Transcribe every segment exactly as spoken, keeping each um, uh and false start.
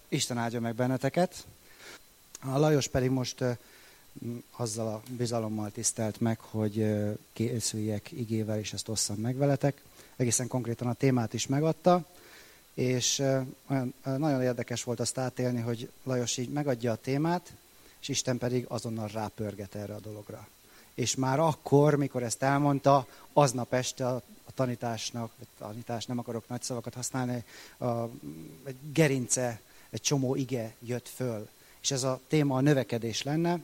Isten áldja meg benneteket. A Lajos pedig most azzal a bizalommal tisztelt meg, hogy készüljek igével, és ezt osszam meg veletek. Egészen konkrétan a témát is megadta, és olyan, nagyon érdekes volt azt átélni, hogy Lajos így megadja a témát, és Isten pedig azonnal rápörget erre a dologra. És már akkor, mikor ezt elmondta, aznap este a, a tanításnak, tanítás, nem akarok nagy szavakat használni, a, egy gerince, egy csomó ige jött föl. És ez a téma a növekedés lenne.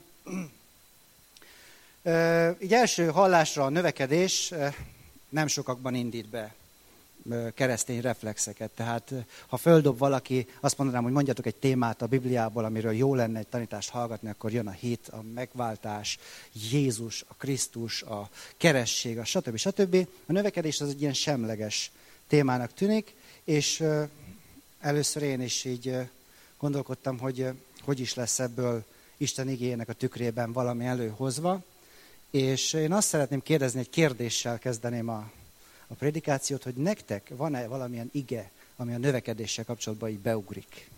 Így első hallásra a növekedés nem sokakban indít be keresztény reflexeket. Tehát ha földob valaki, azt mondanám, hogy mondjatok egy témát a Bibliából, amiről jó lenne egy tanítást hallgatni, akkor jön a hit, a megváltás, Jézus, a Krisztus, a keresség, a stb. stb. A növekedés az egy ilyen semleges témának tűnik, és először én is így gondolkodtam, hogy hogy is lesz ebből Isten igéjének a tükrében valami előhozva. És én azt szeretném kérdezni, egy kérdéssel kezdeném a, a prédikációt, hogy nektek van-e valamilyen ige, ami a növekedéssel kapcsolatban így beugrik?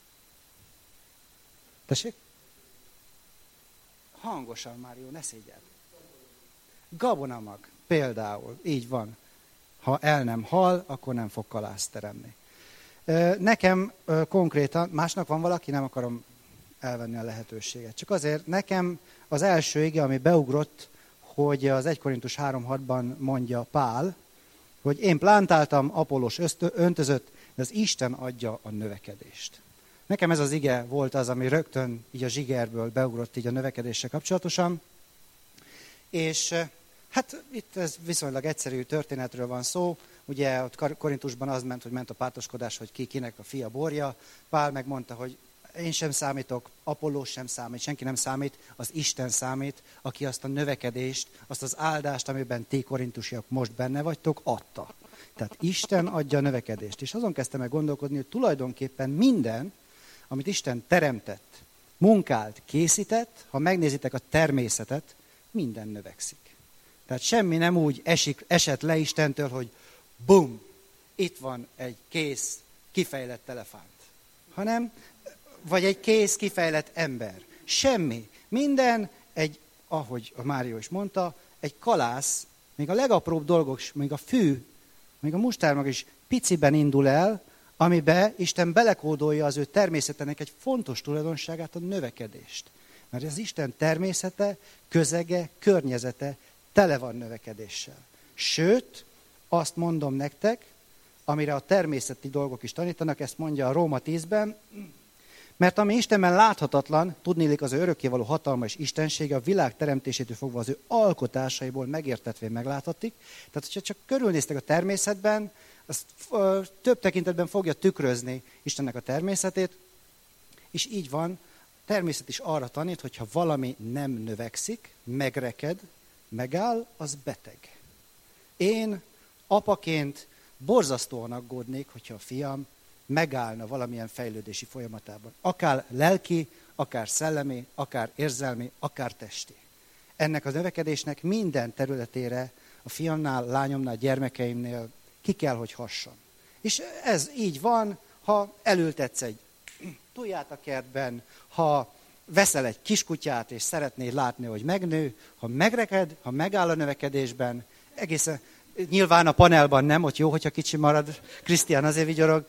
Tessék? Hangosan, Mário, ne szégyeld. Gabonamag, például, így van. Ha el nem hal, akkor nem fog kalászt teremni. Nekem konkrétan, másnak van valaki, nem akarom elvenni a lehetőséget. Csak azért nekem az első ige, ami beugrott, hogy az egy Korintus három hatban mondja Pál, hogy én plántáltam, Apollos öntözött, de az Isten adja a növekedést. Nekem ez az ige volt az, ami rögtön így a zsigerből beugrott így a növekedéssel kapcsolatosan. És hát itt ez viszonylag egyszerű történetről van szó. Ugye ott Korintusban az ment, hogy ment a pártoskodás, hogy ki kinek a fia borja. Pál megmondta, hogy én sem számítok, Apollós sem számít, senki nem számít, az Isten számít, aki azt a növekedést, azt az áldást, amiben ti korintusiak most benne vagytok, adta. Tehát Isten adja a növekedést. És azon kezdtem meg gondolkodni, hogy tulajdonképpen minden, amit Isten teremtett, munkált, készített, ha megnézitek a természetet, minden növekszik. Tehát semmi nem úgy esik, esett le Istentől, hogy bum, itt van egy kész, kifejlett elefánt. Hanem vagy egy kész, kifejlett ember. Semmi. Minden egy, ahogy a Mário is mondta, egy kalász, még a legapróbb dolgok, még a fű, még a mustármag is piciben indul el, amiben Isten belekódolja az ő természetének egy fontos tulajdonságát, a növekedést. Mert az Isten természete, közege, környezete tele van növekedéssel. Sőt, azt mondom nektek, amire a természeti dolgok is tanítanak, ezt mondja a Róma tízben, mert ami Istenben láthatatlan, tudniillik az ő örökkévaló hatalma és istensége, a világ teremtésétől fogva az ő alkotásaiból megértetvén megláthatik. Tehát, hogyha csak körülnéztek a természetben, az ö, több tekintetben fogja tükrözni Istennek a természetét, és így van, a természet is arra tanít, hogyha valami nem növekszik, megreked, megáll, az beteg. Én apaként borzasztóan aggódnék, hogyha a fiam megállna valamilyen fejlődési folyamatában. Akár lelki, akár szellemi, akár érzelmi, akár testi. Ennek a növekedésnek minden területére a fiamnál, lányomnál, gyermekeimnél ki kell, hogy hasson. És ez így van, ha elültetsz egy tujját a kertben, ha veszel egy kiskutyát, és szeretnéd látni, hogy megnő, ha megreked, ha megáll a növekedésben, egészen... Nyilván a panelban nem, ott jó, hogyha kicsi marad. Krisztián azért vigyorog.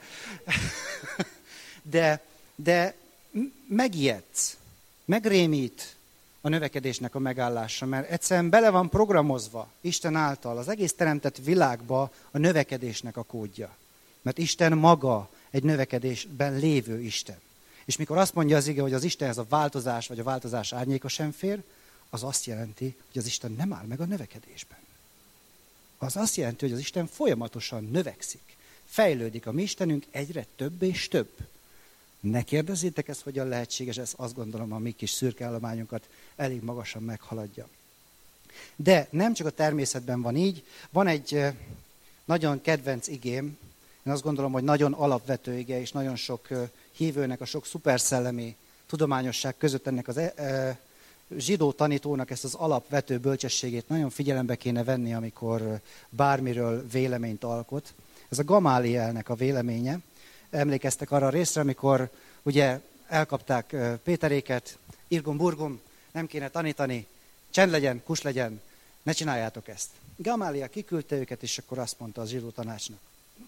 De, de megijedsz, megrémít a növekedésnek a megállása, mert egyszerűen bele van programozva Isten által az egész teremtett világba a növekedésnek a kódja. Mert Isten maga egy növekedésben lévő Isten. És mikor azt mondja az ige, hogy az Istenhez a változás vagy a változás árnyéka sem fér, az azt jelenti, hogy az Isten nem áll meg a növekedésben. Az azt jelenti, hogy az Isten folyamatosan növekszik. Fejlődik a mi Istenünk egyre több és több. Ne kérdezzétek ezt, hogyan lehetséges, ez azt gondolom a mi kis szürke állományunkat elég magasan meghaladja. De nem csak a természetben van így, van egy nagyon kedvenc igém, én azt gondolom, hogy nagyon alapvető ige, és nagyon sok hívőnek a sok szuperszellemi tudományosság között ennek az e, e, zsidó tanítónak ezt az alapvető bölcsességét nagyon figyelembe kéne venni, amikor bármiről véleményt alkot. Ez a Gamálielnek a véleménye. emlékeztek arra a részre, amikor ugye elkapták Péteréket, irgum burgum, nem kéne tanítani, csend legyen, kus legyen, ne csináljátok ezt. Gamália kiküldte őket, és akkor azt mondta az zsidó tanácsnak.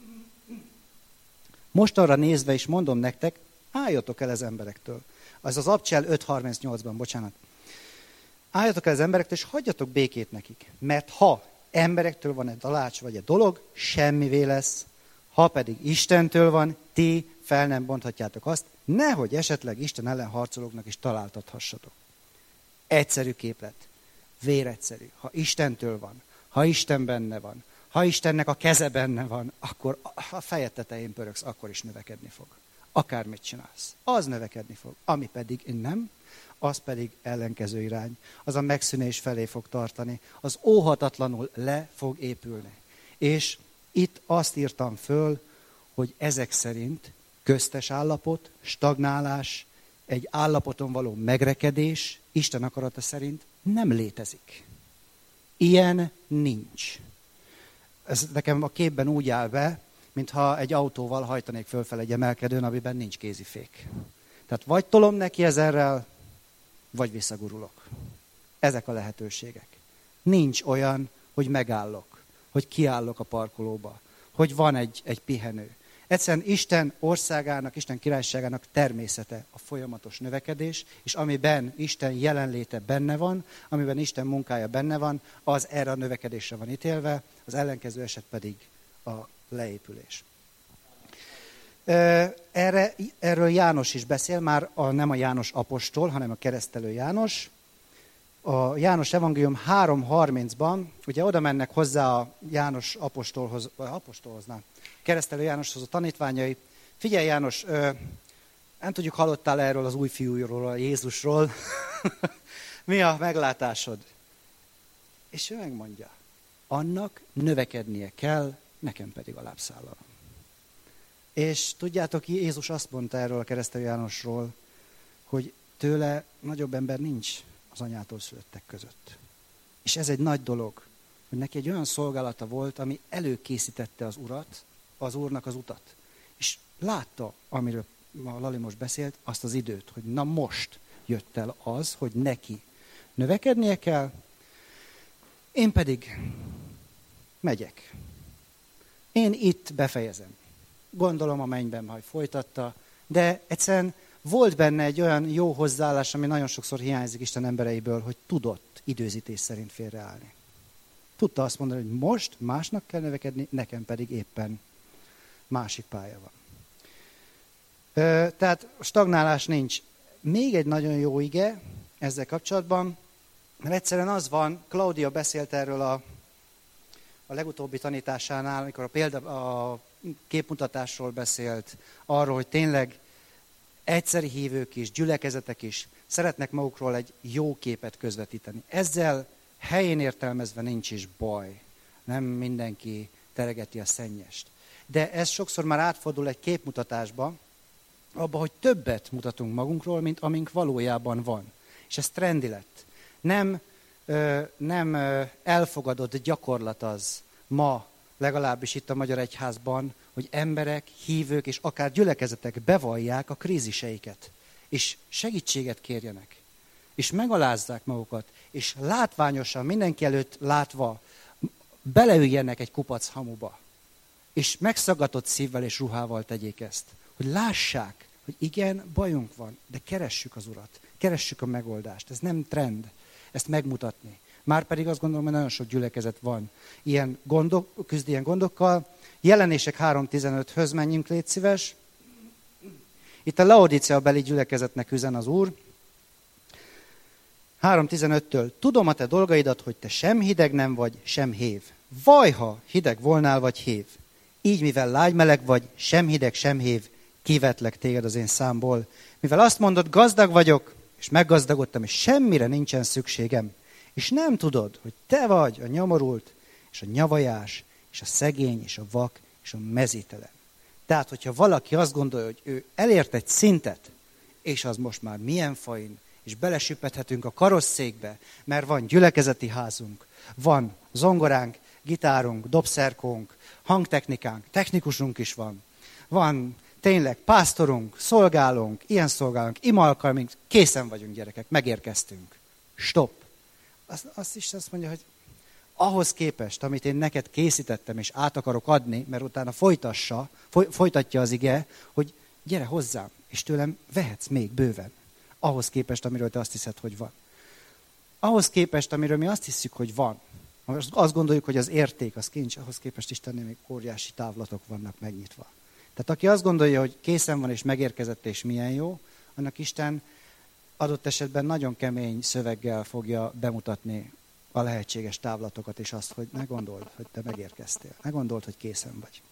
Most arra nézve is mondom nektek, álljatok el az emberektől. Az az Abcsel öt harmincnyolcban, bocsánat. Álljatok el az emberektől, és hagyjatok békét nekik. Mert ha emberektől van egy tanács vagy egy dolog, semmivé lesz. Ha pedig Istentől van, ti fel nem bonthatjátok azt, nehogy esetleg Isten ellen harcolóknak is találtathassatok. Egyszerű képlet. Véregyszerű. Ha Istentől van, ha Isten benne van, ha Istennek a keze benne van, akkor a fejed tetején pöröksz, akkor is növekedni fog. Akármit csinálsz, az növekedni fog. Ami pedig nem, az pedig ellenkező irány. Az a megszűnés felé fog tartani. Az óhatatlanul le fog épülni. És itt azt írtam föl, hogy ezek szerint köztes állapot, stagnálás, egy állapoton való megrekedés Isten akarata szerint nem létezik. Ilyen nincs. Ez nekem a képben úgy áll be, mintha egy autóval hajtanék fölfele egy emelkedőn, amiben nincs kézifék. Tehát vagy tolom neki ezerrel, vagy visszagurulok. Ezek a lehetőségek. Nincs olyan, hogy megállok, hogy kiállok a parkolóba, hogy van egy, egy pihenő. Egyszerűen Isten országának, Isten királyságának természete a folyamatos növekedés, és amiben Isten jelenléte benne van, amiben Isten munkája benne van, az erre a növekedésre van ítélve, az ellenkező eset pedig a leépülés. Erre, erről János is beszél, már a, nem a János apostol, hanem a keresztelő János. A János evangélium három harmincban, ugye oda mennek hozzá a János apostolhoz, vagy apostolhoz, nem, keresztelő Jánoshoz a tanítványai. Figyelj János, nem tudjuk, hallottál erről az új fiúról, a Jézusról. Mi a meglátásod? És ő megmondja, annak növekednie kell, nekem pedig a lábszállal. És tudjátok, Jézus azt mondta erről a keresztelő Jánosról, hogy tőle nagyobb ember nincs az anyától szülöttek között. És ez egy nagy dolog, hogy neki egy olyan szolgálata volt, ami előkészítette az urat, az úrnak az utat. És látta, amiről a Lali most beszélt, azt az időt, hogy na most jött el az, hogy neki növekednie kell, én pedig megyek. Én itt befejezem. Gondolom a mennyben majd folytatta, de egyszerűen volt benne egy olyan jó hozzáállás, ami nagyon sokszor hiányzik Isten embereiből, hogy tudott időzítés szerint félreállni. Tudta azt mondani, hogy most másnak kell növekedni, nekem pedig éppen másik pálya van. Ö, tehát stagnálás nincs. Még egy nagyon jó ige ezzel kapcsolatban, mert egyszerűen az van, Claudia beszélt erről a, a legutóbbi tanításánál, amikor a, példa, a képmutatásról beszélt, arról, hogy tényleg egyszeri hívők is, gyülekezetek is szeretnek magukról egy jó képet közvetíteni. Ezzel helyén értelmezve nincs is baj. Nem mindenki teregeti a szennyest. De ez sokszor már átfordul egy képmutatásba, abba, hogy többet mutatunk magunkról, mint amink valójában van. És ez trendi lett. Nem, ö, nem ö, elfogadott gyakorlat az ma, legalábbis itt a Magyar Egyházban, hogy emberek, hívők és akár gyülekezetek bevallják a kríziseiket, és segítséget kérjenek, és megalázzák magukat, és látványosan, mindenki előtt látva beleüljenek egy kupac hamuba, és megszaggatott szívvel és ruhával tegyék ezt, hogy lássák, hogy igen, bajunk van, de keressük az Urat, keressük a megoldást. Ez nem trend, ezt megmutatni. Márpedig azt gondolom, hogy nagyon sok gyülekezet van ilyen gondok, küzd ilyen gondokkal. Jelenések három tizenöthöz menjünk, légy szíves. Itt a Laodicea beli gyülekezetnek üzen az Úr. három tizenöttől. Tudom a te dolgaidat, hogy te sem hideg nem vagy, sem hév. Vajha hideg volnál, vagy hév. Így, mivel lágymeleg vagy, sem hideg, sem hév, kivetlek téged az én számból. Mivel azt mondod, gazdag vagyok, és meggazdagodtam, és semmire nincsen szükségem. És nem tudod, hogy te vagy a nyomorult, és a nyavajás, és a szegény, és a vak, és a mezítelen. Tehát, hogyha valaki azt gondolja, hogy ő elért egy szintet, és az most már milyen fain, és belesüppedhetünk a karosszékbe, mert van gyülekezeti házunk, van zongoránk, gitárunk, dobszerkónk, hangtechnikánk, technikusunk is van, van Tényleg, pásztorunk, szolgálunk, ilyen szolgálunk, imalkalmink, készen vagyunk gyerekek, megérkeztünk. Stop. Azt, azt is azt mondja, hogy ahhoz képest, amit én neked készítettem, és át akarok adni, mert utána folytassa, foly, folytatja az ige, hogy gyere hozzám, és tőlem vehetsz még bőven. Ahhoz képest, amiről te azt hiszed, hogy van. Ahhoz képest, amiről mi azt hiszük, hogy van. Azt gondoljuk, hogy az érték, az kincs, ahhoz képest Istennél még óriási távlatok vannak megnyitva. Tehát aki azt gondolja, hogy készen van és megérkezett és milyen jó, annak Isten adott esetben nagyon kemény szöveggel fogja bemutatni a lehetséges távlatokat, és azt, hogy ne gondold, hogy te megérkeztél. Ne gondold, hogy készen vagy.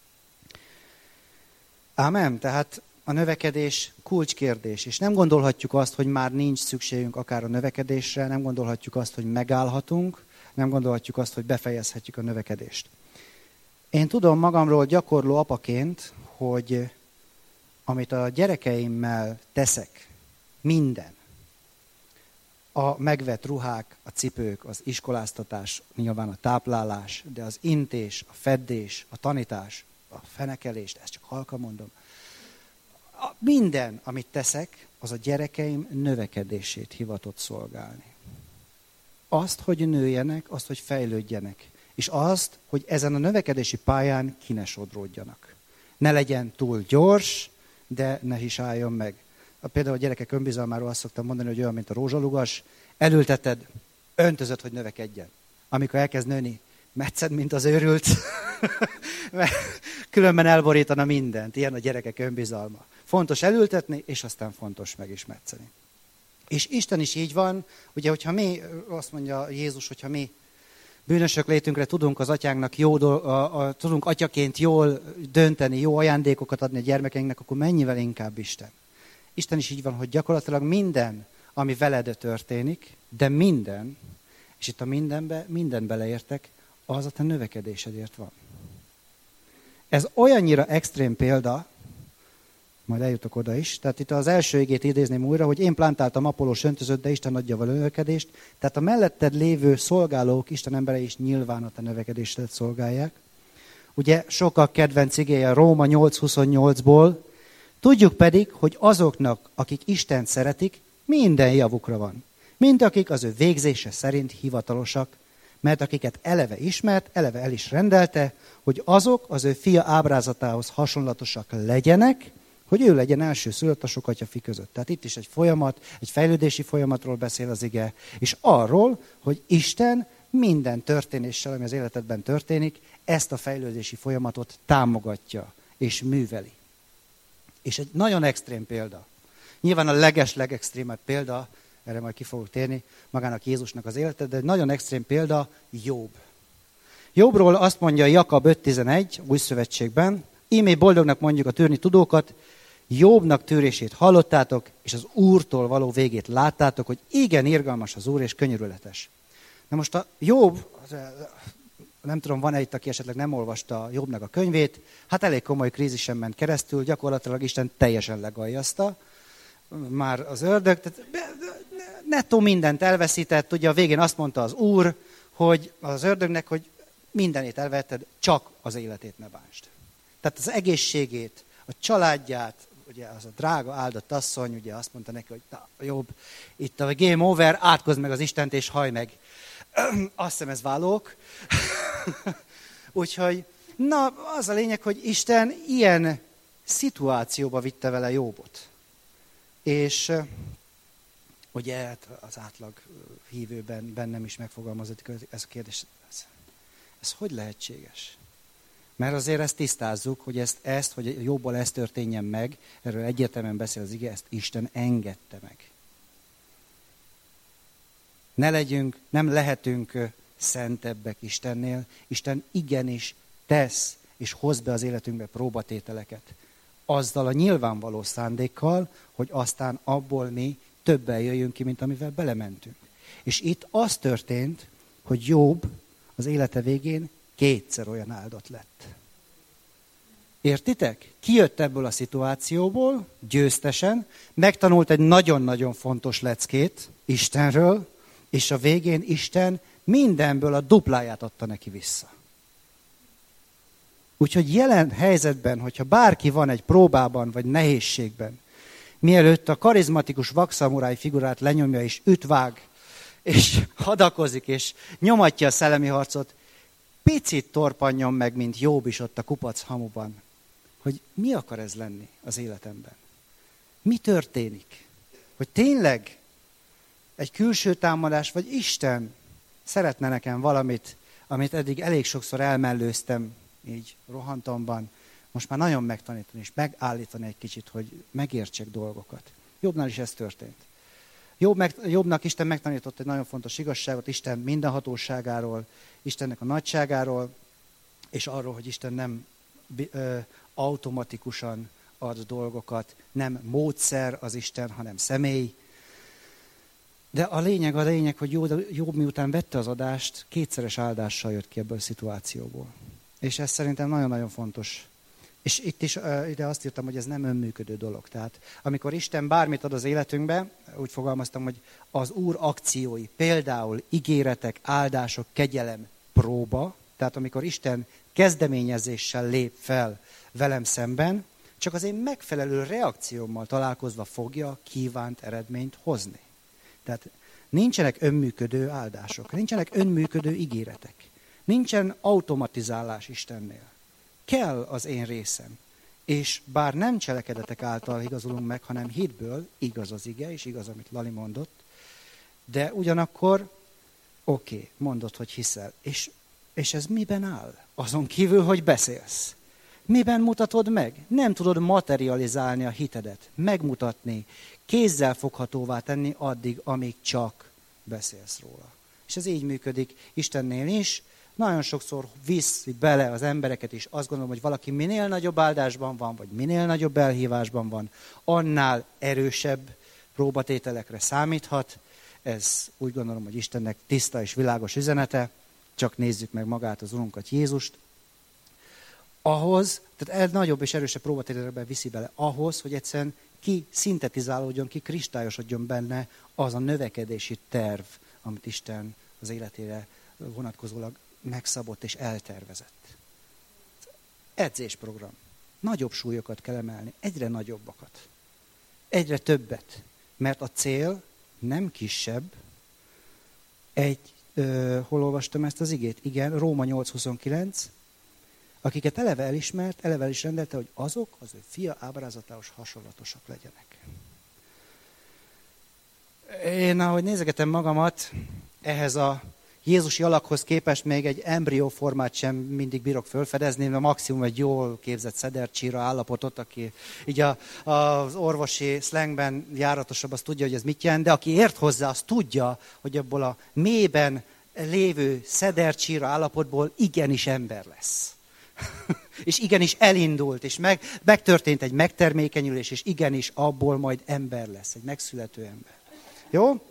Ámen. Tehát a növekedés kulcskérdés, és nem gondolhatjuk azt, hogy már nincs szükségünk akár a növekedésre, nem gondolhatjuk azt, hogy megállhatunk, nem gondolhatjuk azt, hogy befejezhetjük a növekedést. Én tudom magamról gyakorló apaként, hogy amit a gyerekeimmel teszek, minden, a megvett ruhák, a cipők, az iskoláztatás, nyilván a táplálás, de az intés, a feddés, a tanítás, a fenekelés, ezt csak halkan mondom. A minden, amit teszek, az a gyerekeim növekedését hivatott szolgálni. Azt, hogy nőjenek, azt, hogy fejlődjenek. És azt, hogy ezen a növekedési pályán ki ne sodródjanak. Ne legyen túl gyors, de ne is álljon meg. Például a gyerekek önbizalmáról azt szoktam mondani, hogy olyan, mint a rózsalugas, elülteted, öntözöd, hogy növekedjen. Amikor elkezd nőni, metszed, mint az őrült, mert különben elborítana mindent. Ilyen a gyerekek önbizalma. Fontos elültetni, és aztán fontos meg is metszeni. És Isten is így van, ugye, hogyha mi, azt mondja Jézus, hogyha mi bűnösök létünkre tudunk az atyánknak jó, a, a, tudunk atyaként jól dönteni, jó ajándékokat adni a gyermekeinknek, akkor mennyivel inkább Isten. Isten is így van, hogy gyakorlatilag minden, ami veled történik, de minden, és itt a mindenbe, minden beleértek, az a te növekedésedért van. Ez olyannyira extrém példa, majd eljutok oda is, tehát itt az első igét idézném újra, hogy én plántáltam, Apollós öntözött, de Isten adja a növekedést, tehát a melletted lévő szolgálók, Isten emberei is nyilván a te növekedésedet szolgálják. Ugye sokkal kedvenc igéje a Róma nyolc huszonnyolcból, tudjuk pedig, hogy azoknak, akik Istent szeretik, minden javukra van. Mind akik az ő végzése szerint hivatalosak, mert akiket eleve ismert, eleve el is rendelte, hogy azok az ő fia ábrázatához hasonlatosak legyenek, hogy ő legyen elsőszülött a sokatya fi között. Tehát itt is egy folyamat, egy fejlődési folyamatról beszél az ige, és arról, hogy Isten minden történéssel, ami az életedben történik, ezt a fejlődési folyamatot támogatja és műveli. És egy nagyon extrém példa. Nyilván a leges-legextrémebb példa, erre majd ki fogok térni, magának Jézusnak az élete, de egy nagyon extrém példa Jobb. Jobbról azt mondja Jakab öt tizenegy, új szövetségben, ímé boldognak mondjuk a tűrni tudókat, Jobbnak tűrését hallottátok, és az Úrtól való végét láttátok, hogy igen irgalmas az Úr, és könyörületes. Na most a Jobb, nem tudom, van-e itt, aki esetleg nem olvasta Jobbnak a könyvét, hát elég komoly krízisen ment keresztül, gyakorlatilag Isten teljesen legaljazta, már az ördög, tehát nettó mindent elveszített, ugye a végén azt mondta az Úr, hogy az ördögnek, hogy mindenét elvetted, csak az életét ne bánsd. Tehát az egészségét, a családját, ugye az a drága áldott asszony, ugye azt mondta neki, hogy na, Jobb, itt a game over, átkozd meg az Istent és hajj meg. Azt hiszem ez válók. Úgyhogy, na, az a lényeg, hogy Isten ilyen szituációba vitte vele Jobbot. És ugye az átlag hívőben bennem is megfogalmazódik ez a kérdés. Ez, ez hogy lehetséges? Mert azért ezt tisztázzuk, hogy ezt, ezt hogy Jobból ez történjen meg, erről egyértelműen beszél az ige, ezt Isten engedte meg. Ne legyünk, nem lehetünk szentebbek Istennél. Isten igenis tesz és hoz be az életünkbe próbatételeket. Azzal a nyilvánvaló szándékkal, hogy aztán abból mi többen jöjjünk ki, mint amivel belementünk. És itt az történt, hogy Jobb az élete végén kétszer olyan áldott lett. Értitek? Kijött ebből a szituációból, győztesen, megtanult egy nagyon-nagyon fontos leckét Istenről, és a végén Isten mindenből a dupláját adta neki vissza. Úgyhogy jelen helyzetben, hogyha bárki van egy próbában vagy nehézségben, mielőtt a karizmatikus vakszamuráj figurát lenyomja és ütvág, és hadakozik, és nyomatja a szellemi harcot, picit torpanjon meg, mint Jobb is ott a kupac hamuban, hogy mi akar ez lenni az életemben. Mi történik? Hogy tényleg egy külső támadás, vagy Isten szeretne nekem valamit, amit eddig elég sokszor elmellőztem, így rohantomban, most már nagyon megtanítani és megállítani egy kicsit, hogy megértsek dolgokat. Jobbnál is ez történt. Jobb meg, Jobbnak Isten megtanított egy nagyon fontos igazságot, Isten mindenhatóságáról, Istennek a nagyságáról, és arról, hogy Isten nem ö, automatikusan ad dolgokat, nem módszer az Isten, hanem személy. De a lényeg, a lényeg, hogy Jobb miután vette az adást, kétszeres áldással jött ki ebből a szituációból. És ez szerintem nagyon-nagyon fontos. És itt is ide azt írtam, hogy ez nem önműködő dolog. Tehát amikor Isten bármit ad az életünkbe, úgy fogalmaztam, hogy az Úr akciói, például ígéretek, áldások, kegyelem, próba, tehát amikor Isten kezdeményezéssel lép fel velem szemben, csak az én megfelelő reakciómmal találkozva fogja kívánt eredményt hozni. Tehát nincsenek önműködő áldások, nincsenek önműködő ígéretek, nincsen automatizálás Istennél. Kell az én részem. És bár nem cselekedetek által igazolunk meg, hanem hitből, igaz az ige, és igaz, amit Lali mondott, de ugyanakkor, oké, okay, mondod, hogy hiszel. És, és ez miben áll? Azon kívül, hogy beszélsz. Miben mutatod meg? Nem tudod materializálni a hitedet, megmutatni, kézzel foghatóvá tenni addig, amíg csak beszélsz róla. És ez így működik Istennél is. Nagyon sokszor viszi bele az embereket is. Azt gondolom, hogy valaki minél nagyobb áldásban van, vagy minél nagyobb elhívásban van, annál erősebb próbatételekre számíthat. Ez úgy gondolom, hogy Istennek tiszta és világos üzenete. Csak nézzük meg magát, az Urunkat, Jézust. Ahhoz, tehát egy nagyobb és erősebb próbatételekbe viszi bele ahhoz, hogy egyszerűen ki szintetizálódjon, ki kristályosodjon benne az a növekedési terv, amit Isten az életére vonatkozólag megszabott és eltervezett. Edzésprogram. Nagyobb súlyokat kell emelni, egyre nagyobbakat. Egyre többet. Mert a cél nem kisebb. Egy, ö, hol olvastam ezt az igét? Igen, Róma nyolc huszonkilenc. Akiket eleve elismert, eleve is rendelte, hogy azok az ő fia ábrázatához hasonlatosak legyenek. Én, ahogy nézegetem magamat, ehhez a Jézusi alakhoz képest még egy embrióformát sem mindig bírok felfedezni, mert maximum egy jól képzett szedercsíra állapotot, aki így a, az orvosi szlengben járatosabb, az tudja, hogy ez mit jelent, de aki ért hozzá, az tudja, hogy abból a mélyben lévő szedercsíra állapotból igenis ember lesz. És igenis elindult, és meg, megtörtént egy megtermékenyülés, és igenis abból majd ember lesz, egy megszülető ember. Jó?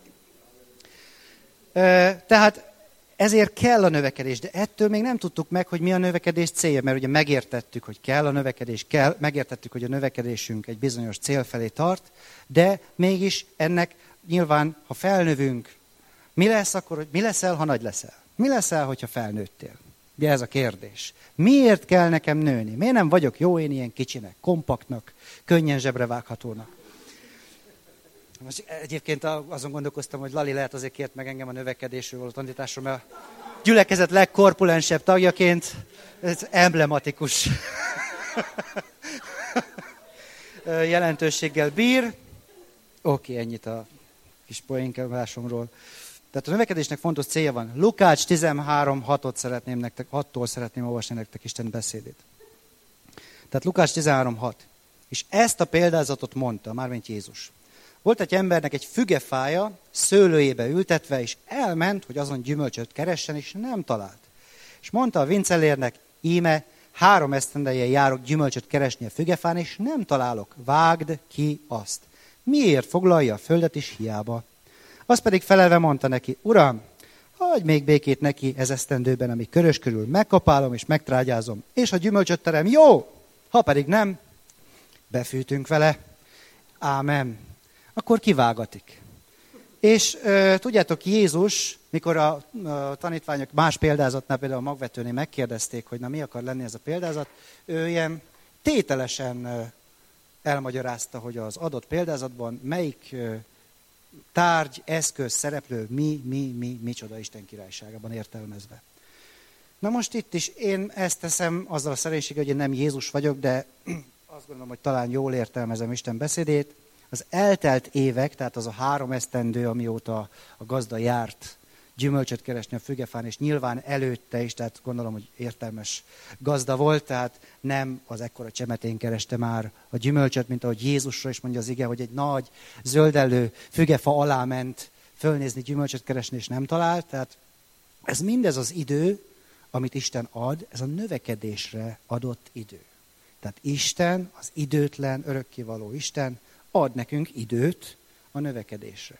E, tehát ezért kell a növekedés, de ettől még nem tudtuk meg, hogy mi a növekedés célja, mert ugye megértettük, hogy kell a növekedés, kell, megértettük, hogy a növekedésünk egy bizonyos cél felé tart, de mégis ennek nyilván, ha felnövünk, mi lesz akkor, mi leszel, ha nagy leszel? Mi leszel, hogyha felnőttél? Ugye ez a kérdés. Miért kell nekem nőni? Miért nem vagyok jó én ilyen kicsinek, kompaktnak, könnyen zsebre vághatónak? Most egyébként azon gondolkoztam, hogy Lali lehet azért kért meg engem a növekedésről való tanításról, mert a gyülekezet legkorpulensebb tagjaként ez emblematikus jelentőséggel bír. Oké, okay, ennyit a kis poénkedásomról. Tehát a növekedésnek fontos célja van. Lukács tizenhárom hatot szeretném nektek, hattól szeretném olvasni nektek Isten beszédét. Tehát Lukács tizenhárom hat. És ezt a példázatot mondta, mármint Jézus. Volt egy embernek egy fügefája, szőlőjébe ültetve, és elment, hogy azon gyümölcsöt keressen, és nem talált. És mondta a vincellérnek, íme, három esztendeje járok gyümölcsöt keresni a fügefán, és nem találok, vágd ki azt. Miért foglalja a földet is hiába? Az pedig felelve mondta neki, Uram, hagyj még békét neki ez esztendőben, amíg körös körül megkapálom és megtrágyázom, és a gyümölcsöt terem, jó, ha pedig nem, befűtünk vele, ámen. Akkor kivágatik. És e, tudjátok, Jézus, mikor a, a tanítványok más példázatnál, például a magvetőnél megkérdezték, hogy na mi akar lenni ez a példázat, ő ilyen tételesen e, elmagyarázta, hogy az adott példázatban melyik e, tárgy, eszköz, szereplő, mi, mi, mi, micsoda Isten királyságában értelmezve. Na most itt is én ezt teszem azzal a szerénységgel, hogy én nem Jézus vagyok, de azt gondolom, hogy talán jól értelmezem Isten beszédét. Az eltelt évek, tehát az a három esztendő, amióta a gazda járt gyümölcsöt keresni a fügefán, és nyilván előtte is, tehát gondolom, hogy értelmes gazda volt, tehát nem az ekkora csemetén kereste már a gyümölcsöt, mint ahogy Jézusra is mondja az ige, hogy egy nagy zöldellő fügefa alá ment fölnézni, gyümölcsöt keresni, és nem talált. Tehát ez mindez az idő, amit Isten ad, ez a növekedésre adott idő. Tehát Isten, az időtlen, örökkévaló Isten ad nekünk időt a növekedésre.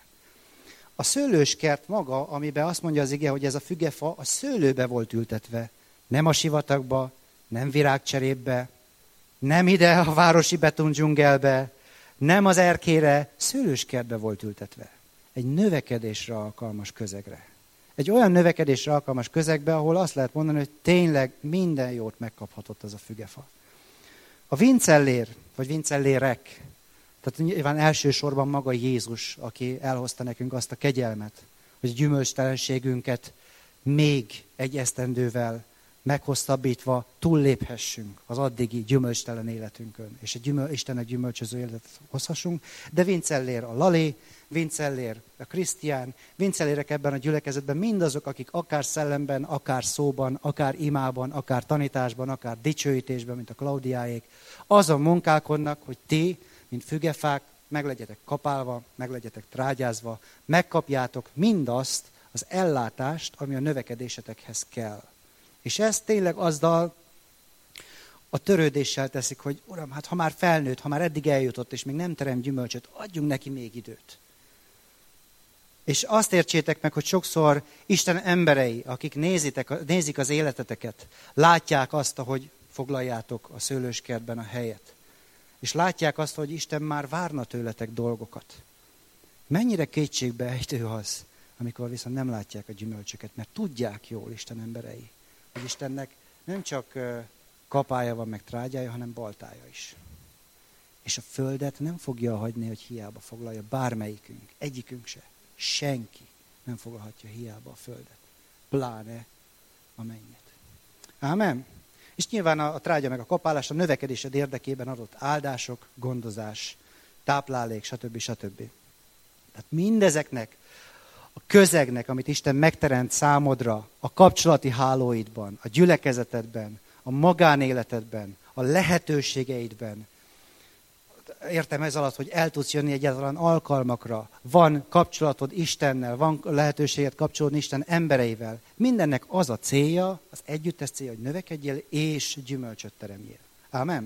A szőlőskert maga, amiben azt mondja az ige, hogy ez a fügefa a szőlőbe volt ültetve, nem a sivatagba, nem virágcserépbe, nem ide a városi betondzsungelbe, nem az erkére, szőlőskertbe volt ültetve. Egy növekedésre alkalmas közegre. Egy olyan növekedésre alkalmas közegbe, ahol azt lehet mondani, hogy tényleg minden jót megkaphatott az a fügefa. A vincellér, vagy vincellérek, tehát nyilván elsősorban maga Jézus, aki elhozta nekünk azt a kegyelmet, hogy a gyümölcstelenségünket még egy esztendővel meghosszabbítva túlléphessünk az addigi gyümölcstelen életünkön, és egy gyümöl, Istennek gyümölcsöző életet hozhassunk. De vincellér a Lali, vincellér a Krisztián, vincellérek ebben a gyülekezetben mindazok, akik akár szellemben, akár szóban, akár imában, akár tanításban, akár dicsőítésben, mint a Klaudiáék, azon munkálkodnak, hogy ti, mint fügefák, meg legyetek kapálva, meg legyetek trágyázva, megkapjátok mindazt az ellátást, ami a növekedésetekhez kell. És ezt tényleg azzal a törődéssel teszik, hogy Uram, hát ha már felnőtt, ha már eddig eljutott, és még nem terem gyümölcsöt, adjunk neki még időt. És azt értsétek meg, hogy sokszor Isten emberei, akik nézitek, nézik az életeteket, látják azt, hogy foglaljátok a szőlőskertben a helyet. És látják azt, hogy Isten már várna tőletek dolgokat. Mennyire kétségbeejtő az, amikor viszont nem látják a gyümölcsöket, mert tudják jól Isten emberei, hogy Istennek nem csak kapája van, meg trágyája, hanem baltája is. És a földet nem fogja hagyni, hogy hiába foglalja bármelyikünk, egyikünk se. Senki nem foglalhatja hiába a földet. Pláne a mennyet. Ámen? És nyilván a, a trágya meg a kapálás a növekedésed érdekében adott áldások, gondozás, táplálék, stb. stb. Tehát mindezeknek a közegnek, amit Isten megteremt számodra, a kapcsolati hálóidban, a gyülekezetedben, a magánéletedben, a lehetőségeidben, értem ez alatt, hogy el tudsz jönni egyáltalán alkalmakra, van kapcsolatod Istennel, van lehetőséged kapcsolódni Isten embereivel. Mindennek az a célja, az együttes célja, hogy növekedjél és gyümölcsöt teremjél. Ámen.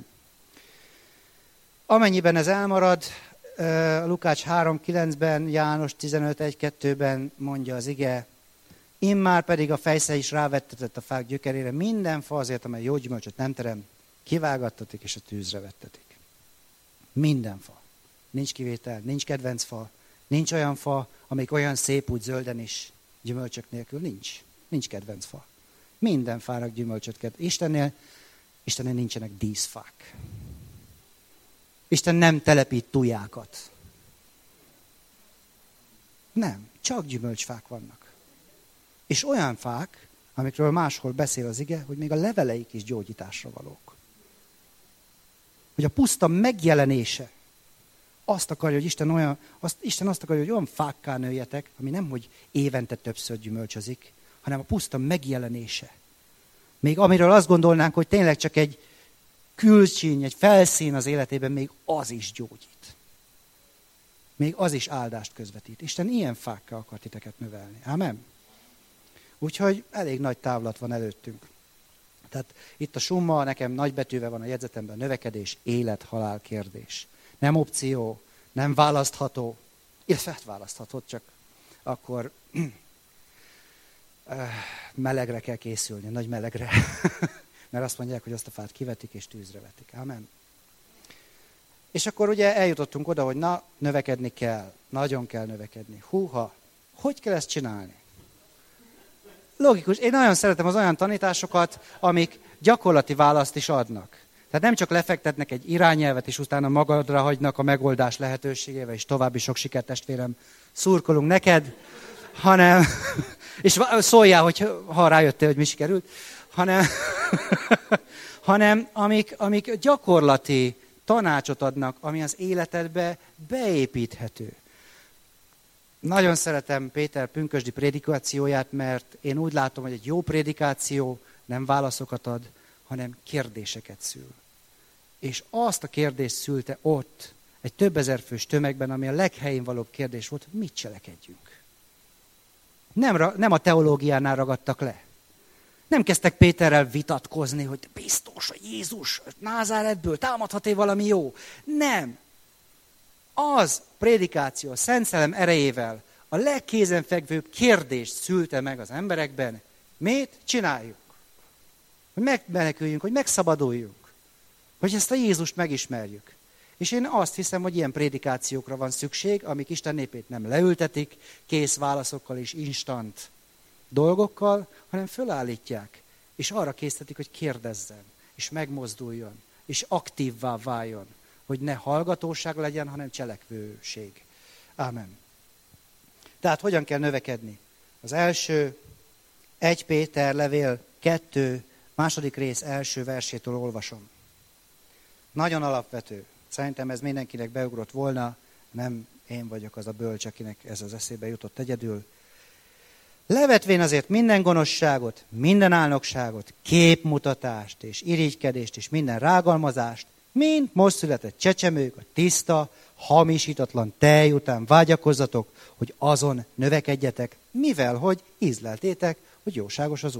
Amennyiben ez elmarad, Lukács három kilencben, János tizenöt egy kettőben mondja az ige, immár pedig a fejsze is rávettetett a fák gyökerére, minden fa azért, amely jó gyümölcsöt nem terem, kivágattatik és a tűzre vettetik. Minden fa. Nincs kivétel, nincs kedvenc fa, nincs olyan fa, amelyik olyan szép úgy zölden is, gyümölcsök nélkül, nincs. Nincs kedvenc fa. Minden fának gyümölcsöt kell. Istennél, Istennél nincsenek díszfák. Isten nem telepít tujákat. Nem, csak gyümölcsfák vannak. És olyan fák, amikről máshol beszél az ige, hogy még a leveleik is gyógyításra valók. Hogy a puszta megjelenése azt akarja, hogy Isten, olyan, azt, Isten azt akarja, hogy olyan fákká nőjetek, ami nem, hogy évente többször gyümölcsözik, hanem a puszta megjelenése. Még amiről azt gondolnánk, hogy tényleg csak egy külcsíny, egy felszín az életében, még az is gyógyít. Még az is áldást közvetít. Isten ilyen fákkal akar titeket növelni. Ámen? Úgyhogy elég nagy távlat van előttünk. Tehát itt a summa, nekem nagybetűvel van a jegyzetemben, növekedés, élet-halál kérdés. Nem opció, nem választható, illetve hát választhatod, csak akkor melegre kell készülni, nagy melegre. Mert azt mondják, hogy azt a fát kivetik és tűzre vetik. Ámen. És akkor ugye eljutottunk oda, hogy na, növekedni kell. Nagyon kell növekedni. Húha, hogy kell ezt csinálni? Logikus. Én nagyon szeretem az olyan tanításokat, amik gyakorlati választ is adnak. Tehát nem csak lefektetnek egy irányelvet, és utána magadra hagynak a megoldás lehetőségével, és további sok sikert, testvérem, szurkolunk neked, hanem, és szóljál, hogy ha rájöttél, hogy mi sikerült, hanem, hanem amik, amik gyakorlati tanácsot adnak, ami az életedbe beépíthető. Nagyon szeretem Péter pünkösdi prédikációját, mert én úgy látom, hogy egy jó prédikáció nem válaszokat ad, hanem kérdéseket szül. És azt a kérdést szülte ott, egy több ezer fős tömegben, ami a leghelyén valóbb kérdés volt, hogy mit cselekedjünk. Nem, nem a teológiánál ragadtak le. Nem kezdtek Péterrel vitatkozni, hogy biztos, hogy Jézus Názáretből támadhat-e valami jó. Nem. Az prédikáció, a Szent Szellem erejével a legkézenfekvőbb kérdést szülte meg az emberekben. Mit csináljuk? Hogy megmeneküljünk, hogy megszabaduljunk. Hogy ezt a Jézust megismerjük. És én azt hiszem, hogy ilyen prédikációkra van szükség, amik Isten népét nem leültetik, kész válaszokkal és instant dolgokkal, hanem fölállítják, és arra késztetik, hogy kérdezzen, és megmozduljon, és aktívvá váljon, hogy ne hallgatóság legyen, hanem cselekvőség. Ámen. Tehát hogyan kell növekedni? Az első, egy Péter levél kettő, második rész első versétől olvasom. Nagyon alapvető. Szerintem ez mindenkinek beugrott volna, nem én vagyok az a bölcs, akinek ez az eszébe jutott egyedül. Levetvén azért minden gonoszságot, minden álnokságot, képmutatást és irigykedést és minden rágalmazást, mint most született csecsemők, a tiszta, hamisítatlan tej után vágyakozzatok, hogy azon növekedjetek, mivel hogy ízleltétek, hogy jóságos az Úr.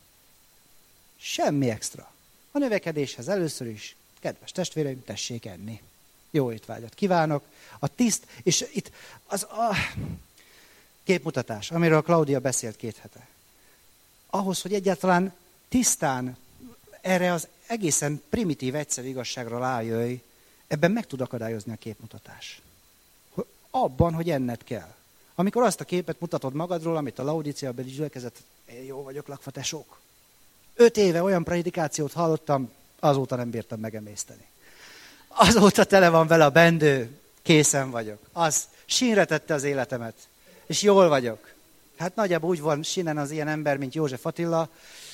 Semmi extra. A növekedéshez először is, kedves testvéreim, tessék enni. Jó étvágyat kívánok. A tiszt, és itt az a képmutatás, amiről Klaudia beszélt két hete. Ahhoz, hogy egyáltalán tisztán erre az egészen primitív, egyszerű igazságra rájöjj, ebben meg tud akadályozni a képmutatás. Abban, hogy enned kell. Amikor azt a képet mutatod magadról, amit a Laudíciabeli gyülekezet, én jó vagyok, lakva tesók. Öt éve olyan predikációt hallottam, azóta nem bírtam megemészteni. Azóta tele van vele a bendő, készen vagyok. Az sínre tette az életemet, és jól vagyok. Hát nagyjából úgy van sínen az ilyen ember, mint József Attila.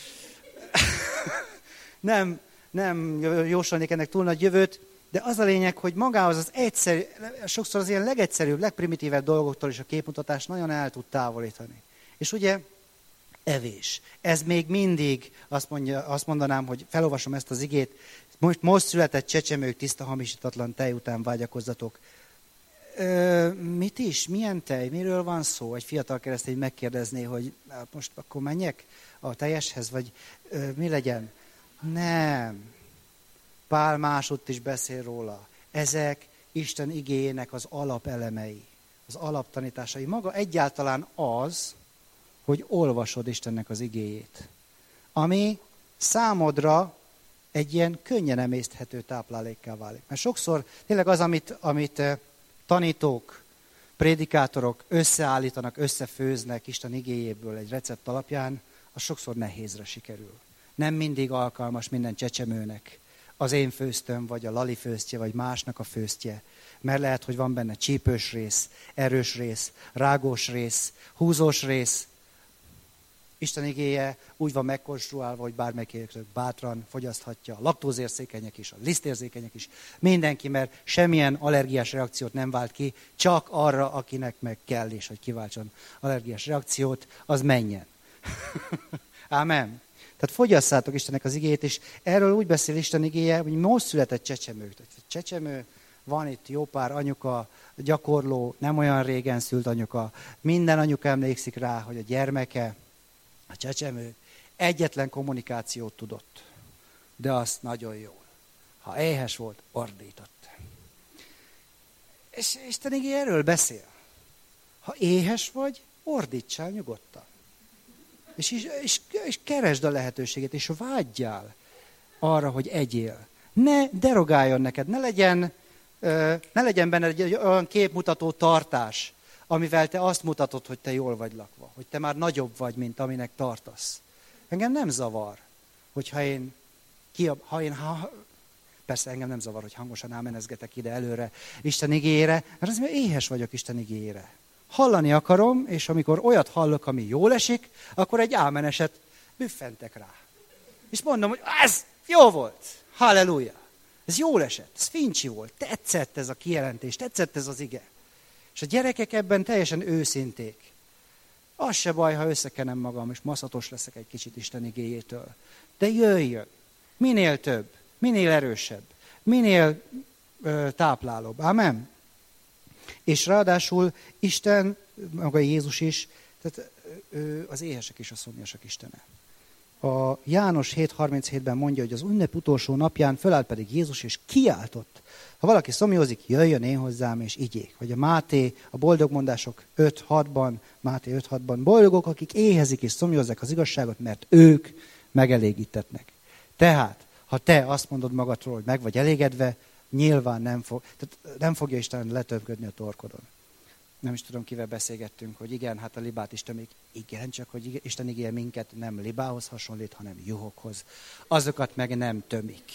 nem, nem jósolnék ennek túl nagy jövőt, de az a lényeg, hogy magához az egyszerű, sokszor az ilyen legegyszerűbb, legprimitívebb dolgoktól is a képmutatás nagyon el tud távolítani. És ugye evés. Ez még mindig, azt, mondja, azt mondanám, hogy felolvasom ezt az igét, most, most született csecsemők, tiszta, hamisítatlan tej után vágyakozzatok. Ö, mit is? Milyen tej? Miről van szó? Egy fiatal keresztény megkérdezné, hogy most akkor menjek a teljeshez, vagy ö, mi legyen? Nem. Pál másodt is beszél róla. Ezek Isten igéjének az alapelemei, az alaptanításai. Maga egyáltalán az, hogy olvasod Istennek az igéjét, ami számodra egy ilyen könnyen emészthető táplálékká válik. Mert sokszor tényleg az, amit, amit tanítók, prédikátorok összeállítanak, összefőznek Isten igéjéből egy recept alapján, az sokszor nehézre sikerül. Nem mindig alkalmas minden csecsemőnek az én főztöm, vagy a Lali főztje, vagy másnak a főztje. Mert lehet, hogy van benne csípős rész, erős rész, rágós rész, húzós rész. Isten igéje úgy van megkonstruálva, hogy bármelyikőtök bátran fogyaszthatja, a laktózérzékenyek is, a lisztérzékenyek is, mindenki, mert semmilyen allergiás reakciót nem vált ki, csak arra, akinek meg kell, és hogy kiváltson allergiás reakciót, az menjen. Ámen. Tehát fogyasszátok Istennek az igéjét, és erről úgy beszél Isten igéje, hogy most született csecsemők. Csecsemő, van itt jó pár anyuka, gyakorló, nem olyan régen szült anyuka. Minden anyuka emlékszik rá, hogy a gyermeke, a csecsemő egyetlen kommunikációt tudott, de azt nagyon jól. Ha éhes volt, ordított. És Isten igéje erről beszél. Ha éhes vagy, ordítsál nyugodtan. És, és, és keresd a lehetőséget, és vágyjál arra, hogy egyél. Ne derogáljon neked, ne legyen ne legyen benne egy olyan képmutató tartás, amivel te azt mutatod, hogy te jól vagy lakva, hogy te már nagyobb vagy, mint aminek tartasz. Engem nem zavar, hogyha én, kiab, ha én ha, persze engem nem zavar, hogy hangosan ámenezgetek ide előre Isten igéjére, mert az, mert éhes vagyok Isten igéjére. Hallani akarom, és amikor olyat hallok, ami jól esik, akkor egy ámeneset büffentek rá. És mondom, hogy ez jó volt, halleluja, ez jól esett, ez fincsi volt, tetszett ez a kijelentés, tetszett ez az ige. És a gyerekek ebben teljesen őszinték. Az se baj, ha összekenem magam, és maszatos leszek egy kicsit Isten igéjétől. De jöjjön, minél több, minél erősebb, minél ö, táplálóbb. Amen. És ráadásul Isten, maga Jézus is, tehát ő az éhesek és a szomjasak Istene. A János hét harminchétben mondja, hogy az ünnep utolsó napján fölállt pedig Jézus, és kiáltott. Ha valaki szomjózik, jöjjön én hozzám, és igyék. Vagy a Máté, a boldogmondások öt hatban, Máté öt hatban, boldogok, akik éhezik és szomjózzák az igazságot, mert ők megelégítetnek. Tehát, ha te azt mondod magadról, hogy meg vagy elégedve, nyilván nem, fog, tehát nem fogja Isten letöpködni a torkodon. Nem is tudom, kivel beszélgettünk, hogy igen, hát a libát is tömik. Igen, csak hogy Isten igéje minket nem libához hasonlít, hanem juhokhoz. Azokat meg nem tömik.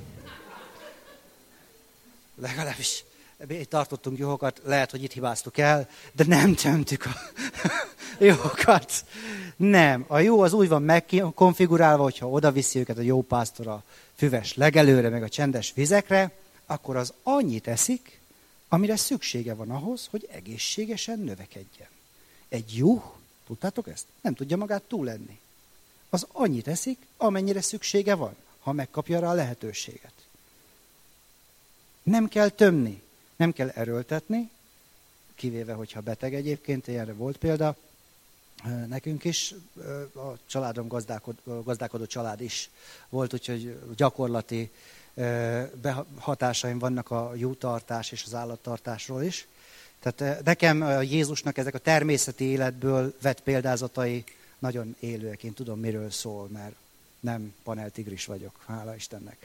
Legalábbis tartottunk juhokat, lehet, hogy itt hibáztuk el, de nem tömtük a juhokat. Nem. A jó az úgy van megkonfigurálva, hogyha oda viszi őket a jó pásztor a füves legelőre, meg a csendes vizekre, akkor az annyit eszik, amire szüksége van ahhoz, hogy egészségesen növekedjen. Egy juh, tudtátok ezt? Nem tudja magát túlenni. Az annyit eszik, amennyire szüksége van, ha megkapja rá a lehetőséget. Nem kell tömni, nem kell erőltetni, kivéve, hogyha beteg egyébként, ilyenre volt példa. Nekünk is, a családom gazdálkodó, gazdálkodó család is volt, úgyhogy gyakorlati hatásaim vannak a juhtartás és az állattartásról is. Tehát nekem Jézusnak ezek a természeti életből vett példázatai nagyon élőek. Én tudom, miről szól, mert nem paneltigris vagyok, hála Istennek.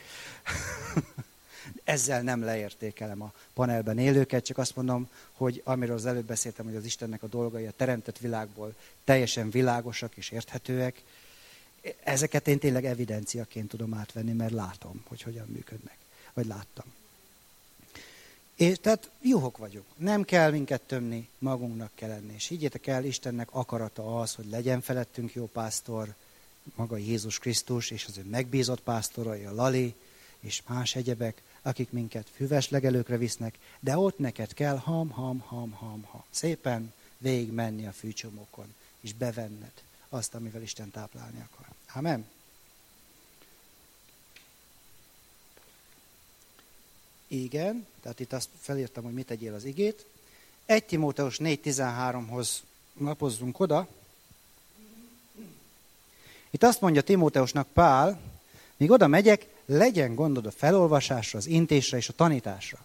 Ezzel nem leértékelem a panelben élőket, csak azt mondom, hogy amiről az előbb beszéltem, hogy az Istennek a dolgai a teremtett világból teljesen világosak és érthetőek, ezeket én tényleg evidenciaként tudom átvenni, mert látom, hogy hogyan működnek. Vagy láttam. És tehát juhok vagyunk. Nem kell minket tömni, magunknak kell lenni. És higgyétek el, Istennek akarata az, hogy legyen felettünk jó pásztor, maga Jézus Krisztus, és az ő megbízott pásztorai, a Lali, és más egyebek, akik minket füves legelőkre visznek, de ott neked kell ham, ham, ham, ham, ham. Szépen végig menni a fűcsomókon, és bevenned azt, amivel Isten táplálni akar. Amen. Igen, tehát itt azt felírtam, hogy mit tegyél az igét. egy Timóteus négy tizenháromhoz lapozzunk oda. Itt azt mondja Timóteusnak Pál, míg oda megyek, legyen gondod a felolvasásra, az intésre és a tanításra.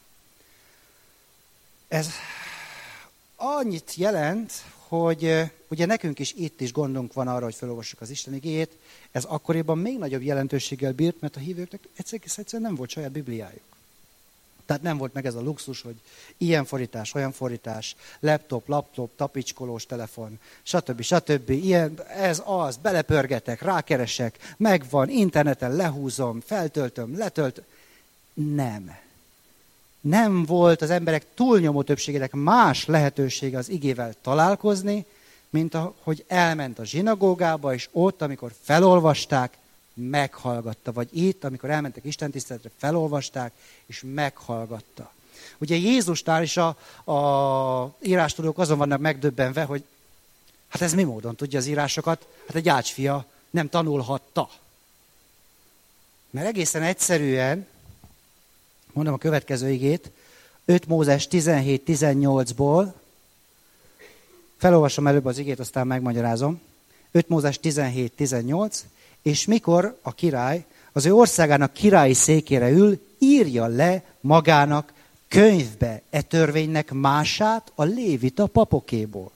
Ez annyit jelent, hogy ugye nekünk is itt is gondunk van arra, hogy felolvassuk az Isten igéjét. Ez akkoriban még nagyobb jelentőséggel bírt, mert a hívőknek egyszerűen nem volt saját Bibliájuk. Tehát nem volt meg ez a luxus, hogy ilyen fordítás, olyan fordítás, laptop, laptop, tapicskolós telefon, stb. stb. Ilyen, ez az, belepörgetek, rákeresek, megvan, interneten lehúzom, feltöltöm, letöltöm. Nem. Nem volt az emberek túlnyomó többségének más lehetősége az igével találkozni, mint ahogy elment a zsinagógába, és ott, amikor felolvasták, meghallgatta. Vagy itt, amikor elmentek istentiszteletre, felolvasták, és meghallgatta. Ugye Jézusnál is a, a írástudók azon vannak megdöbbenve, hogy hát ez mi módon tudja az írásokat? Hát egy ácsfia nem tanulhatta. Mert egészen egyszerűen, mondom a következő igét, öt Mózes tizenhét tizennyolcból, felolvasom előbb az igét, aztán megmagyarázom. öt Mózes tizenhét tizennyolc, és mikor a király az ő országának királyi székére ül, írja le magának könyvbe e törvénynek mását a lévita papokéból.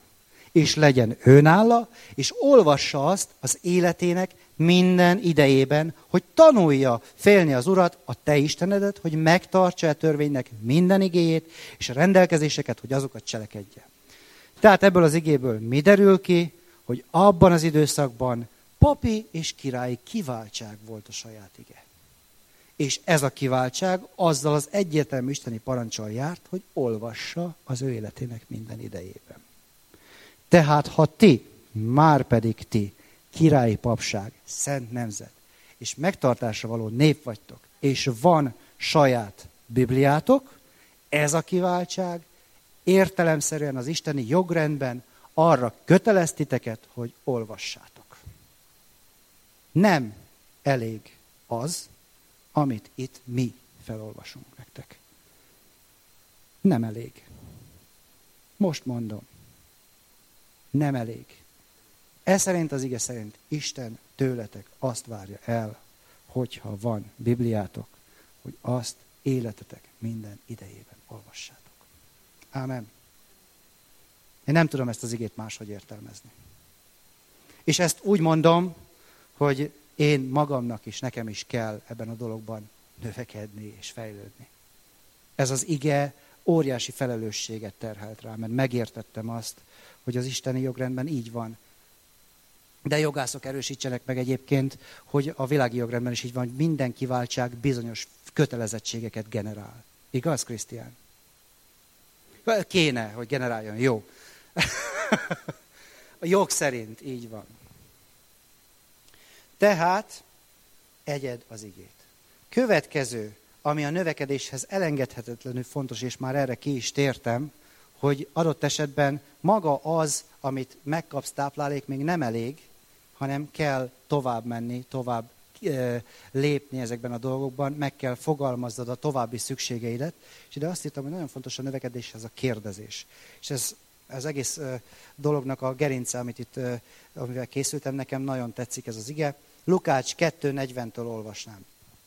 és legyen önálló, és olvassa azt az életének minden idejében, hogy tanulja félni az Urat, a te Istenedet, hogy megtartsa a törvénynek minden igéjét, és a rendelkezéseket, hogy azokat cselekedje. Tehát ebből az igéből mi derül ki, hogy abban az időszakban papi és királyi kiváltság volt a saját ige. És ez a kiváltság azzal az egyértelmű isteni parancsal járt, hogy olvassa az ő életének minden idejében. Tehát ha ti, már pedig ti, királyi papság, szent nemzet, és megtartásra való nép vagytok, és van saját Bibliátok, ez a kiváltság értelemszerűen az isteni jogrendben arra kötelez titeket, hogy olvassátok. Nem elég az, amit itt mi felolvasunk nektek. Nem elég. Most mondom. Nem elég. Ez szerint az ige szerint Isten tőletek azt várja el, hogyha van Bibliátok, hogy azt életetek minden idejében olvassátok. Ámen. Én nem tudom ezt az igét máshogy értelmezni. És ezt úgy mondom, hogy én magamnak is, nekem is kell ebben a dologban növekedni és fejlődni. Ez az ige óriási felelősséget terhelt rá, mert megértettem azt, hogy az isteni jogrendben így van. De jogászok erősítsenek meg egyébként, hogy a világi jogrendben is így van, hogy minden kiváltság bizonyos kötelezettségeket generál. Igaz, Krisztián? Kéne, hogy generáljon. Jó. A jog szerint így van. Tehát egyed az igét. Következő, ami a növekedéshez elengedhetetlenül fontos, és már erre ki is tértem, hogy adott esetben maga az, amit megkapsz táplálék, még nem elég, hanem kell tovább menni, tovább e, lépni ezekben a dolgokban, meg kell fogalmaznod a további szükségeidet. És ide azt írtam, hogy nagyon fontos a növekedéshez a kérdezés. És ez az egész e, dolognak a gerince, amit itt, e, amivel készültem, nekem nagyon tetszik ez az ige. Lukács kettő negyventől olvasnám.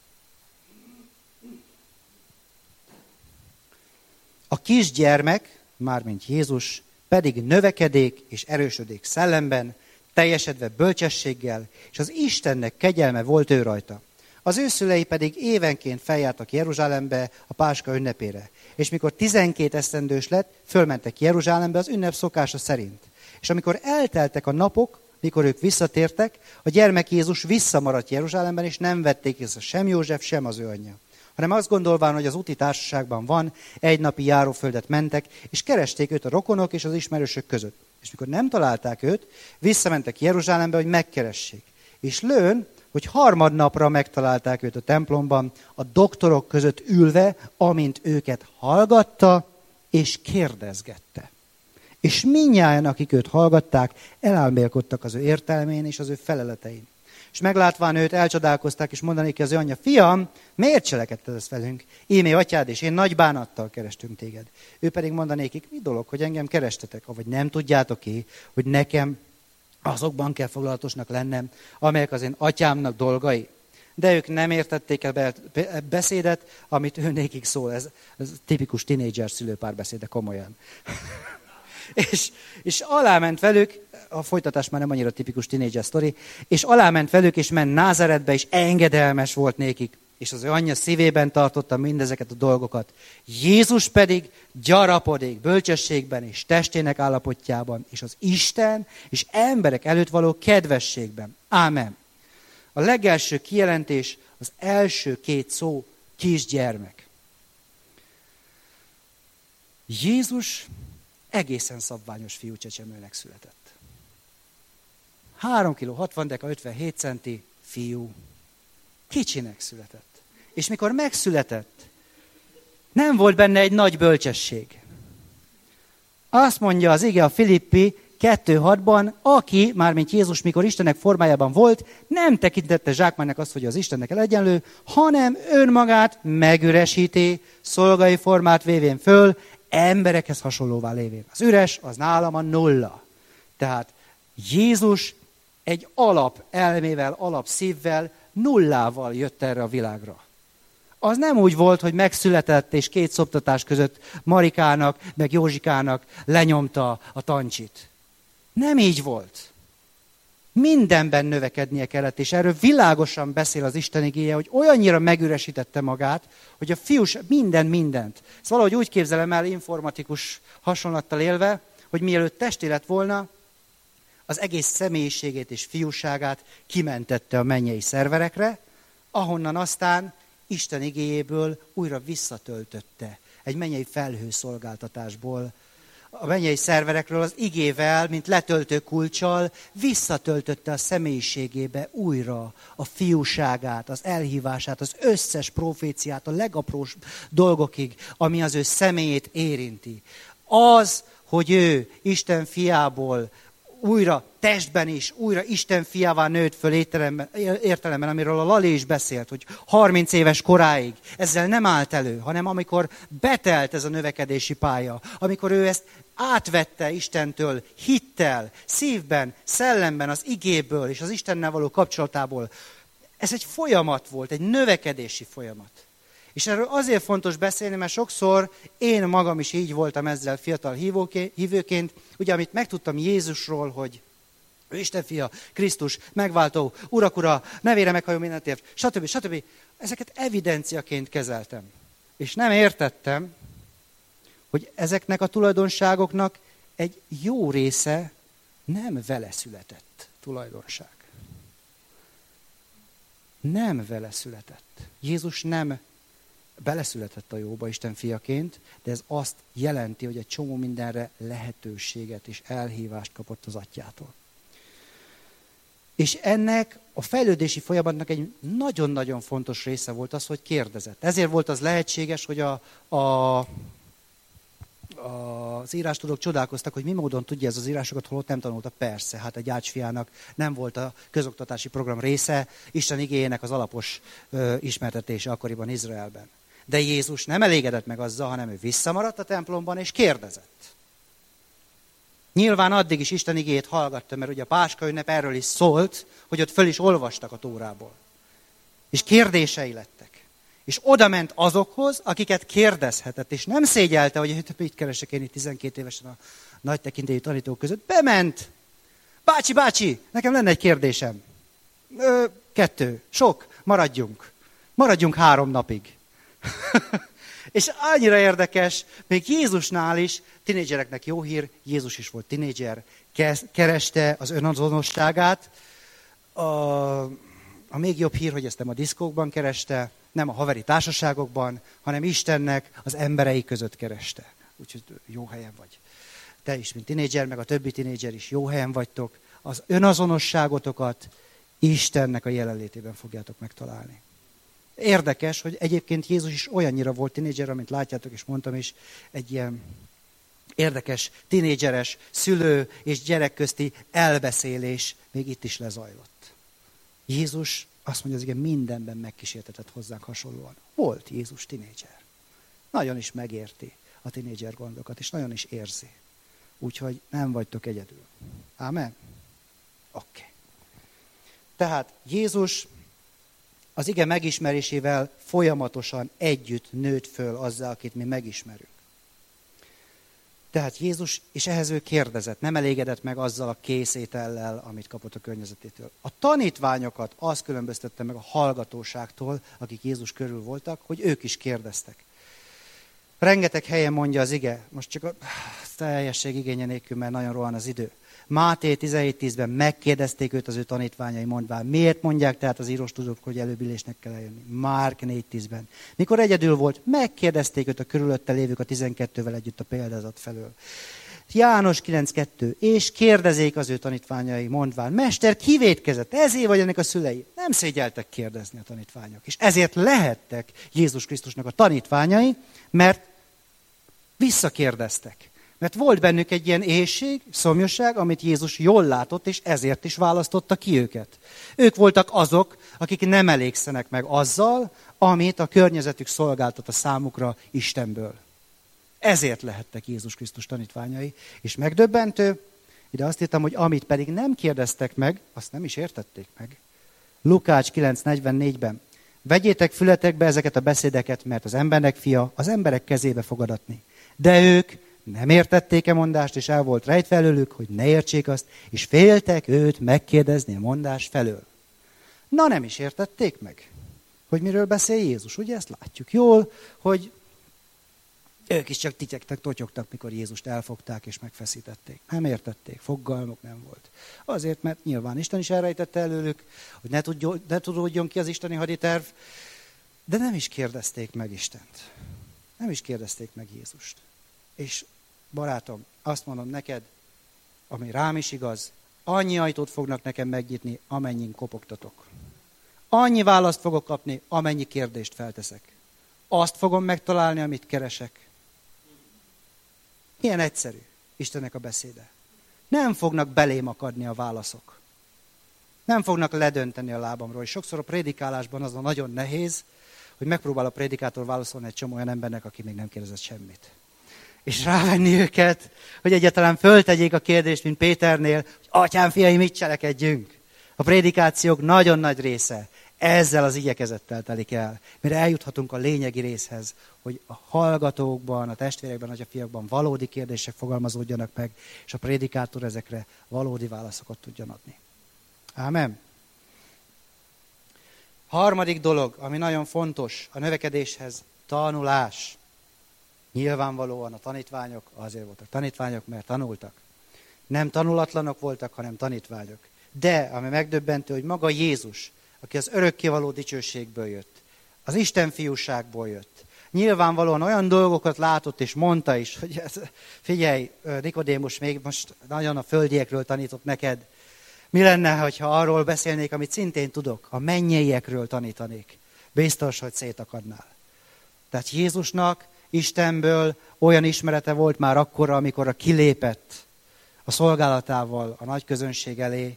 A kisgyermek, mármint Jézus, pedig növekedék és erősödék szellemben, teljesedve bölcsességgel, és az Istennek kegyelme volt ő rajta. Az ő szülei pedig évenként feljártak Jeruzsálembe a Páska ünnepére, és mikor tizenkét esztendős lett, fölmentek Jeruzsálembe az ünnep szokása szerint. És amikor elteltek a napok, mikor ők visszatértek, a gyermek Jézus visszamaradt Jeruzsálemben, és nem vették észre sem József, sem az ő anyja. Hanem azt gondolván, hogy az úti társaságban van, egy napi járóföldet mentek, és keresték őt a rokonok és az ismerősök között. És mikor nem találták őt, visszamentek Jeruzsálembe, hogy megkeressék. És lőn, hogy harmadnapra megtalálták őt a templomban, a doktorok között ülve, amint őket hallgatta és kérdezgette. És mindnyájan, akik őt hallgatták, elálmélkodtak az ő értelmén és az ő feleletein. És meglátván őt, elcsodálkozták, és mondanék ki az ő anyja, fiam, miért cselekedted ezt velünk? Ímé atyád, és én nagy bánattal kerestünk téged. Ő pedig mondanékik, mi dolog, hogy engem kerestetek, avagy nem tudjátok ki, hogy nekem azokban kell foglalatosnak lennem, amelyek az én atyámnak dolgai. De ők nem értették el beszédet, amit ő nékik szól. Ez, ez tipikus tinédzser szülőpárbeszéde, komolyan. és, és aláment velük, a folytatás már nem annyira tipikus tinédzser sztori, és aláment velük, és ment Názáretbe, és engedelmes volt nékik. És az ő anyja szívében tartotta mindezeket a dolgokat. Jézus pedig gyarapodék bölcsességben és testének állapotjában, és az Isten és emberek előtt való kedvességben. Ámen. A legelső kijelentés, az első két szó, kisgyermek. Jézus egészen szabványos fiú csecsemőnek született. három kiló hatvan deka, ötvenhét centi fiú. Kicsinek született. És mikor megszületett, nem volt benne egy nagy bölcsesség. Azt mondja az ige a Filippi kettő hatban, aki, mármint Jézus, mikor Istennek formájában volt, nem tekintette zsákmánynak azt, hogy az Istennek egyenlő, hanem önmagát megüresíti, szolgai formát vévén föl, emberekhez hasonlóvá lévén. Az üres, az nálam a nulla. Tehát Jézus egy alap elmével, alap szívvel, nullával jött erre a világra. Az nem úgy volt, hogy megszületett, és két szoptatás között Marikának, meg Józsikának lenyomta a tancsit. Nem így volt. Mindenben növekednie kellett, és erről világosan beszél az Isten igéje, hogy olyannyira megüresítette magát, hogy a fiús minden mindent. Ezt valahogy úgy képzelem el informatikus hasonlattal élve, hogy mielőtt testé lett volna, az egész személyiségét és fiúságát kimentette a mennyei szerverekre, ahonnan aztán Isten igéjéből újra visszatöltötte egy mennyei felhőszolgáltatásból. A mennyei szerverekről az igével, mint letöltő kulccsal visszatöltötte a személyiségébe újra a fiúságát, az elhívását, az összes proféciát, a legapróbb dolgokig, ami az ő személyét érinti. Az, hogy ő Isten fiából újra testben is, újra Isten fiává nőtt föl értelemben, amiről a Lali is beszélt, hogy harminc éves koráig ezzel nem állt elő, hanem amikor betelt ez a növekedési pálya, amikor ő ezt átvette Istentől hittel, szívben, szellemben, az igéből és az Istennel való kapcsolatából. Ez egy folyamat volt, egy növekedési folyamat. És erről azért fontos beszélni, mert sokszor én magam is így voltam ezzel fiatal hívőként, ugye amit megtudtam Jézusról, hogy ő Isten fia, Krisztus, megváltó, Urak ura, nevére meghajó mindentért, stb. stb. Ezeket evidenciaként kezeltem. És nem értettem, hogy ezeknek a tulajdonságoknak egy jó része nem vele született tulajdonság. Nem vele született. Jézus nem beleszületett a jóba Isten fiaként, de ez azt jelenti, hogy egy csomó mindenre lehetőséget és elhívást kapott az atyától. És ennek a fejlődési folyamatnak egy nagyon-nagyon fontos része volt az, hogy kérdezett. Ezért volt az lehetséges, hogy a, a, az írástudók csodálkoztak, hogy mi módon tudja ez az írásokat, holott nem tanulta. Persze, hát egy ácsfiának nem volt a közoktatási program része, Isten igéjének az alapos ö, ismertetése akkoriban Izraelben. De Jézus nem elégedett meg azzal, hanem ő visszamaradt a templomban és kérdezett. Nyilván addig is Isten igéjét hallgatta, mert ugye a Páska ünnep erről is szólt, hogy ott föl is olvastak a Tórából. És kérdései lettek. És oda ment azokhoz, akiket kérdezhetett, és nem szégyelte, hogy itt keresek én itt tizenkét évesen a nagy tekintélyű tanítók között. Bement! Bácsi, bácsi, nekem lenne egy kérdésem. Ö, kettő, sok, maradjunk. Maradjunk három napig. És annyira érdekes, még Jézusnál is, tinédzsereknek jó hír, Jézus is volt tinédzser, kereste az önazonosságát. A, a még jobb hír, hogy ezt nem a diszkókban kereste, nem a haveri társaságokban, hanem Istennek az emberei között kereste. Úgyhogy jó helyen vagy. Te is, mint tinédzser, meg a többi tinédzser is jó helyen vagytok. Az önazonosságotokat Istennek a jelenlétében fogjátok megtalálni. Érdekes, hogy egyébként Jézus is olyannyira volt tinédzser, amit látjátok, és mondtam is, egy ilyen érdekes, tinédzseres szülő és gyerek közti elbeszélés még itt is lezajlott. Jézus azt mondja, hogy igen, mindenben megkísértetett hozzánk hasonlóan. Volt Jézus tinédzser. Nagyon is megérti a tinédzser gondokat, és nagyon is érzi. Úgyhogy nem vagytok egyedül. Ámen? Oké. Okay. Tehát Jézus az ige megismerésével folyamatosan együtt nőtt föl azzal, akit mi megismerünk. Tehát Jézus, és ehhez ő kérdezett, nem elégedett meg azzal a készétellel, amit kapott a környezetétől. A tanítványokat az különböztette meg a hallgatóságtól, akik Jézus körül voltak, hogy ők is kérdeztek. Rengeteg helyen mondja az ige, most csak a teljesség igénye nélkül, mert nagyon rohan az idő. Máté tizenhét tízben megkérdezték őt az ő tanítványai, mondván, miért mondják tehát az íróstudók, hogy előbbülésnek kell eljönni? Márk négy tízben. Mikor egyedül volt, megkérdezték őt a körülötte lévők a tizenkettővel együtt a példázat felől. János kilenc kettő. És kérdezék az ő tanítványai, mondván, mester, kivétkezett, ezért vagy ennek a szülei. Nem szégyeltek kérdezni a tanítványok. És ezért lehettek Jézus Krisztusnak a tanítványai, mert visszakérdeztek. Mert volt bennük egy ilyen éhség, szomjúság, amit Jézus jól látott, és ezért is választotta ki őket. Ők voltak azok, akik nem elégszenek meg azzal, amit a környezetük szolgáltat a számukra Istenből. Ezért lehettek Jézus Krisztus tanítványai. És megdöbbentő, ide azt írtam, hogy amit pedig nem kérdeztek meg, azt nem is értették meg. Lukács kilenc negyvennégyben. Vegyétek fületekbe ezeket a beszédeket, mert az embernek fia az emberek kezébe fog adatni. De ők nem értették-e mondást, és el volt rejtve előlük, hogy ne értsék azt, és féltek őt megkérdezni a mondás felől. Na, nem is értették meg, hogy miről beszél Jézus. Ugye ezt látjuk jól, hogy ők is csak tityegtek, totyogtak, mikor Jézust elfogták és megfeszítették. Nem értették, fogalmuk nem volt. Azért, mert nyilván Isten is elrejtette előlük, hogy ne, tudjon, ne tudódjon ki az isteni haditerv, de nem is kérdezték meg Istent. Nem is kérdezték meg Jézust. És barátom, azt mondom neked, ami rám is igaz, annyi ajtót fognak nekem megnyitni, amennyin kopogtatok. Annyi választ fogok kapni, amennyi kérdést felteszek. Azt fogom megtalálni, amit keresek. Ilyen egyszerű Istennek a beszéde. Nem fognak belém akadni a válaszok. Nem fognak ledönteni a lábamról. És sokszor a prédikálásban az a nagyon nehéz, hogy megpróbál a prédikátor válaszolni egy csomó olyan embernek, aki még nem kérdezett semmit. És rávenni őket, hogy egyáltalán föltegyék a kérdést, mint Péternél, hogy atyám, fiai, mit cselekedjünk? A prédikációk nagyon nagy része ezzel az igyekezettel telik el, mire eljuthatunk a lényegi részhez, hogy a hallgatókban, a testvérekben, a fiakban valódi kérdések fogalmazódjanak meg, és a prédikátor ezekre valódi válaszokat tudjon adni. Ámen. Harmadik dolog, ami nagyon fontos a növekedéshez, tanulás. Nyilvánvalóan a tanítványok azért voltak tanítványok, mert tanultak. Nem tanulatlanok voltak, hanem tanítványok. De, ami megdöbbentő, hogy maga Jézus, aki az örökkévaló dicsőségből jött, az Isten fiúságból jött, nyilvánvalóan olyan dolgokat látott és mondta is, hogy ez, figyelj, Nikodémus még most nagyon a földiekről tanított neked. Mi lenne, ha arról beszélnék, amit szintén tudok, a mennyeiekről tanítanék. Biztos, hogy szétakadnál. Tehát Jézusnak Istenből olyan ismerete volt már akkor, amikor a kilépett a szolgálatával a nagy közönség elé,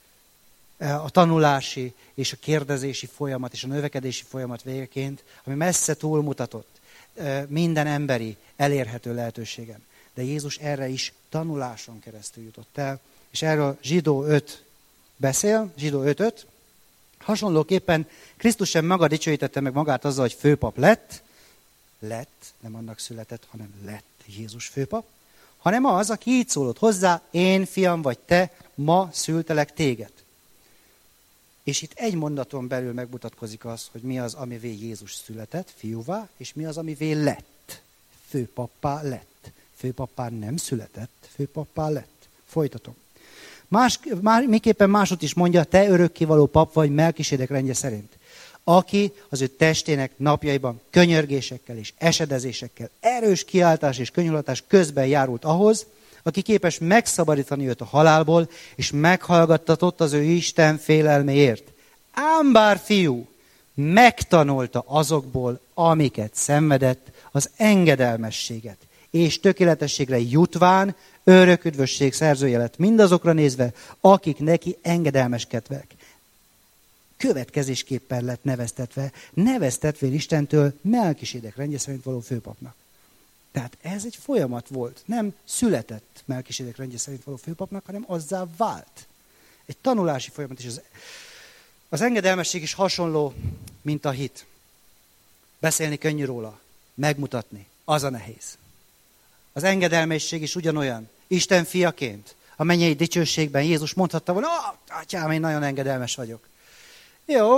a tanulási és a kérdezési folyamat és a növekedési folyamat végeként, ami messze túlmutatott minden emberi elérhető lehetőségen. De Jézus erre is tanuláson keresztül jutott el, és erről Zsidó öt beszél, Zsidó öt öt. Hasonlóképpen Krisztus sem maga dicsőítette meg magát azzal, hogy főpap lett, lett, nem annak született, hanem lett Jézus főpap, hanem az, aki így szólott hozzá, én, fiam vagy te, ma szültelek téged. És itt egy mondaton belül megmutatkozik az, hogy mi az, amivé Jézus született, fiúvá, és mi az, amivé lett. Főpappá lett. Főpappá nem született, főpappá lett. Folytatom. Más, más, miképpen másod is mondja, te örökkévaló pap vagy Melkisédek rendje szerint, aki az ő testének napjaiban könyörgésekkel és esedezésekkel, erős kiáltás és könyörgatás közben járult ahhoz, aki képes megszabadítani őt a halálból, és meghallgattatott az ő Isten félelméért. Ám bár fiú, megtanulta azokból, amiket szenvedett, az engedelmességet, és tökéletességre jutván örök üdvösség szerzője lett mindazokra nézve, akik neki engedelmeskedtek. Következésképpen lett neveztetve, neveztetvén Istentől Melkisédek rendje szerint való főpapnak. Tehát ez egy folyamat volt. Nem született Melkisédek rendje szerint való főpapnak, hanem azzá vált. Egy tanulási folyamat is. Az, az engedelmesség is hasonló, mint a hit. Beszélni könnyű róla, megmutatni, az a nehéz. Az engedelmesség is ugyanolyan. Isten fiaként, a mennyei dicsőségben Jézus mondhatta volna, oh, atyám, én nagyon engedelmes vagyok. Jó,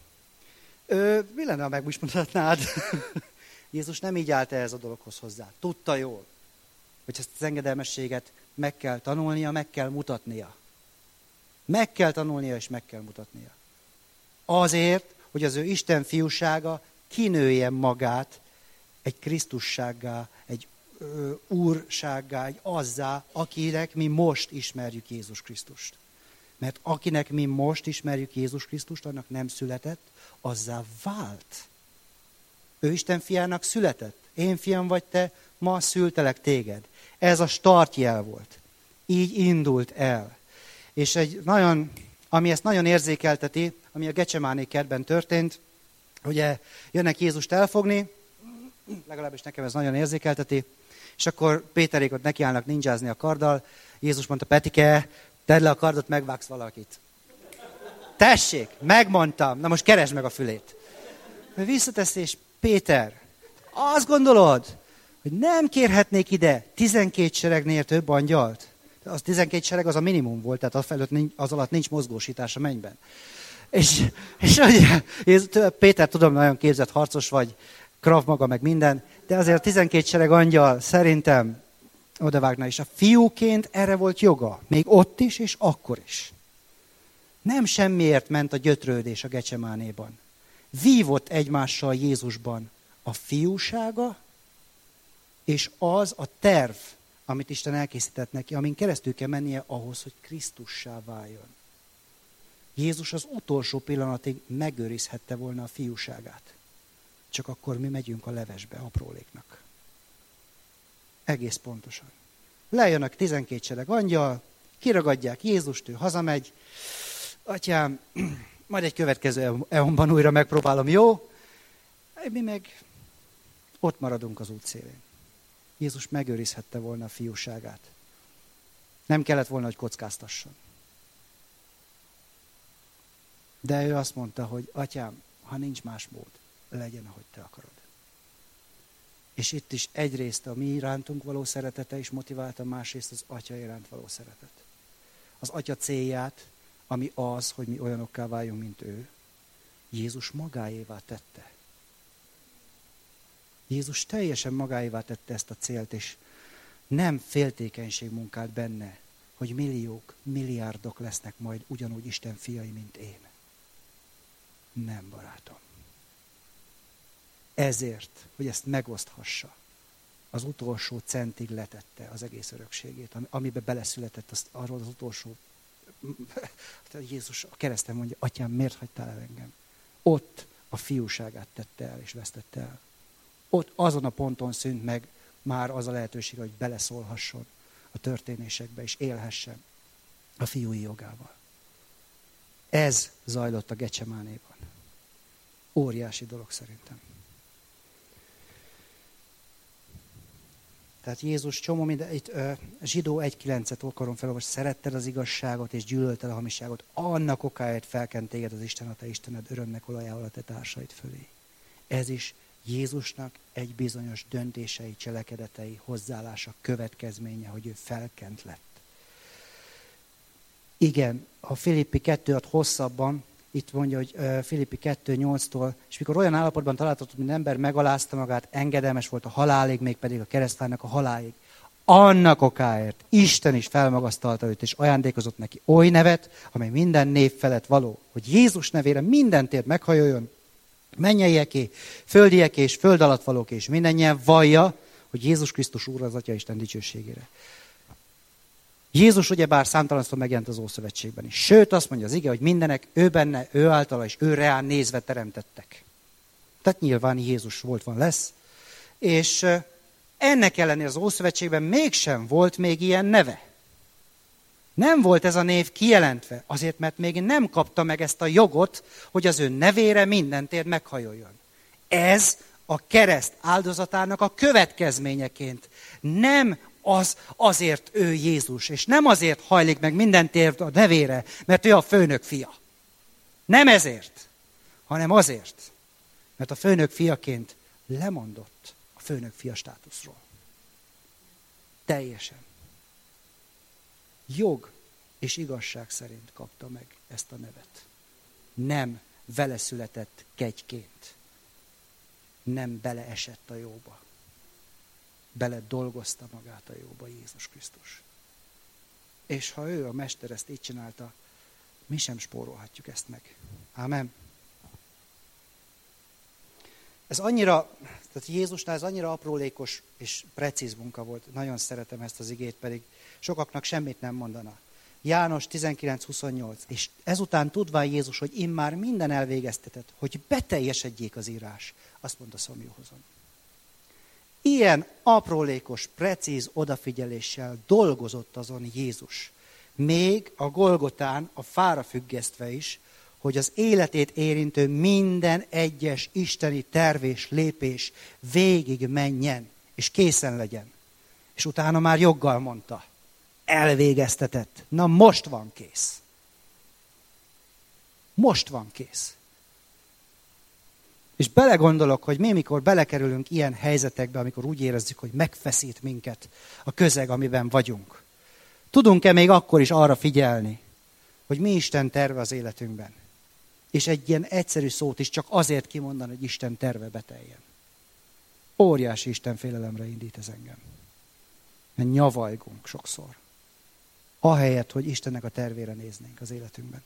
Ö, mi lenne, ha meg is mondhatnád? Jézus nem így állt ehhez a dologhoz hozzá. Tudta jól, hogy ezt az engedelmességet meg kell tanulnia, meg kell mutatnia. Meg kell tanulnia, és meg kell mutatnia. Azért, hogy az ő Isten fiúsága kinője magát egy Krisztussággá, egy ö, úrsággá, egy azzá, akinek mi most ismerjük Jézus Krisztust. Mert akinek mi most ismerjük Jézus Krisztust, annak nem született, azzá vált. Ő Isten fiának született. Én fiam vagy te, ma szültelek téged. Ez a startjel volt. Így indult el. És egy nagyon, ami ezt nagyon érzékelteti, ami a Gecsemáné kertben történt, ugye jönnek Jézust elfogni, legalábbis nekem ez nagyon érzékelteti, és akkor Péterék ott nekiállnak ninjázni a karddal. Jézus mondta, Petike, tedd le a kardot, megvágsz valakit. Tessék, megmondtam, na most keresd meg a fülét. Visszatesz, és Péter, azt gondolod, hogy nem kérhetnék ide tizenkét seregnél több angyalt. Az tizenkét sereg az a minimum volt, tehát az, felett, az alatt nincs mozgósítás a mennyben. És, és ugye, Péter, tudom, nagyon képzett harcos vagy, Krav Maga, meg minden, de azért a tizenkét sereg angyal szerintem odavágna, és a fiúként erre volt joga. Még ott is, és akkor is. Nem semmiért ment a gyötrődés a Gecsemánéban. Vívott egymással Jézusban a fiúsága, és az a terv, amit Isten elkészített neki, amin keresztül kell mennie ahhoz, hogy Krisztussá váljon. Jézus az utolsó pillanatig megőrizhette volna a fiúságát. Csak akkor mi megyünk a levesbe apróléknak. Egész pontosan. Lejönnek tizenkét sereg angyal, kiragadják Jézust, ő hazamegy. Atyám, majd egy következő eonban újra megpróbálom, jó? Mi meg ott maradunk az útszélén. Jézus megőrizhette volna a fiúságát. Nem kellett volna, hogy kockáztasson. De ő azt mondta, hogy atyám, ha nincs más mód, legyen, ahogy te akarod. És itt is egyrészt a mi irántunk való szeretete is motiválta, másrészt az atya iránt való szeretet. Az atya célját, ami az, hogy mi olyanokká váljunk, mint ő, Jézus magáévá tette. Jézus teljesen magáévá tette ezt a célt, és nem féltékenység munkált benne, hogy milliók, milliárdok lesznek majd ugyanúgy Isten fiai, mint én. Nem, barátom. Ezért, hogy ezt megoszthassa, az utolsó centig letette az egész örökségét, amiben beleszületett, azt, arról az utolsó, Jézus a kereszten mondja, atyám, miért hagytál el engem? Ott a fiúságát tette el, és vesztette el. Ott azon a ponton szűnt meg már az a lehetőség, hogy beleszólhasson a történésekbe, és élhessen a fiúi jogával. Ez zajlott a Gecsemánéban. Óriási dolog szerintem. Tehát Jézus csomó minden, itt ö, Zsidó egy kilencet akarom felolvasni, szeretted az igazságot és gyűlölted a hamiságot, annak okáért felkent téged az Isten, a te Istened örömnek olajával a te társaid fölé. Ez is Jézusnak egy bizonyos döntései, cselekedetei, hozzáállása, következménye, hogy ő felkent lett. Igen, a Filippi kettő hat hosszabban, itt mondja, hogy Filippi kettő nyolctól, és mikor olyan állapotban találtatott, mint ember megalázta magát, engedelmes volt a halálig, mégpedig a keresztvárnak a halálig. Annak okáért Isten is felmagasztalta őt, és ajándékozott neki oly nevet, amely minden név felett való, hogy Jézus nevére minden tér meghajoljon, mennyeieké, földieké és föld alatt valóké, és mindennyien vallja, hogy Jézus Krisztus Úr az Atya Isten dicsőségére. Jézus ugyebár számtalanszor megjelent az Ószövetségben is. Sőt, azt mondja az ige, hogy mindenek ő benne, ő általa és ő reán nézve teremtettek. Tehát nyilván Jézus volt, van, lesz. És ennek ellenére az Ószövetségben mégsem volt még ilyen neve. Nem volt ez a név kijelentve, azért, mert még nem kapta meg ezt a jogot, hogy az ő nevére minden tér meghajoljon. Ez a kereszt áldozatának a következményeként. Nem az azért ő Jézus, és nem azért hajlik meg minden tér a nevére, mert ő a főnök fia. Nem ezért, hanem azért, mert a főnök fiaként lemondott a főnök fia státuszról. Teljesen. Jog és igazság szerint kapta meg ezt a nevet. Nem vele született kegyként. Nem beleesett a jóba. Bele dolgozta magát a jóba Jézus Krisztus. És ha ő, a Mester, ezt így csinálta, mi sem spórolhatjuk ezt meg. Ámen. Ez annyira, tehát Jézusnál ez annyira aprólékos és precíz munka volt. Nagyon szeretem ezt az igét, pedig sokaknak semmit nem mondana. János tizenkilenc huszonnyolc. És ezután tudván Jézus, hogy immár minden elvégeztetett, hogy beteljesedjék az írás. Azt mondta Szomjóhozon. Ilyen aprólékos, precíz odafigyeléssel dolgozott azon Jézus. Még a Golgotán, a fára függesztve is, hogy az életét érintő minden egyes isteni terv és lépés végig menjen, és készen legyen. És utána már joggal mondta, elvégeztetett. Na most van kész. Most van kész. És belegondolok, hogy mi, mikor belekerülünk ilyen helyzetekbe, amikor úgy érezzük, hogy megfeszít minket a közeg, amiben vagyunk. Tudunk-e még akkor is arra figyelni, hogy mi Isten terve az életünkben? És egy ilyen egyszerű szót is csak azért kimondani, hogy Isten terve beteljen. Óriási Isten félelemre indít ez engem. Mert nyavajgunk sokszor. Ahelyett, hogy Istennek a tervére néznénk az életünkben.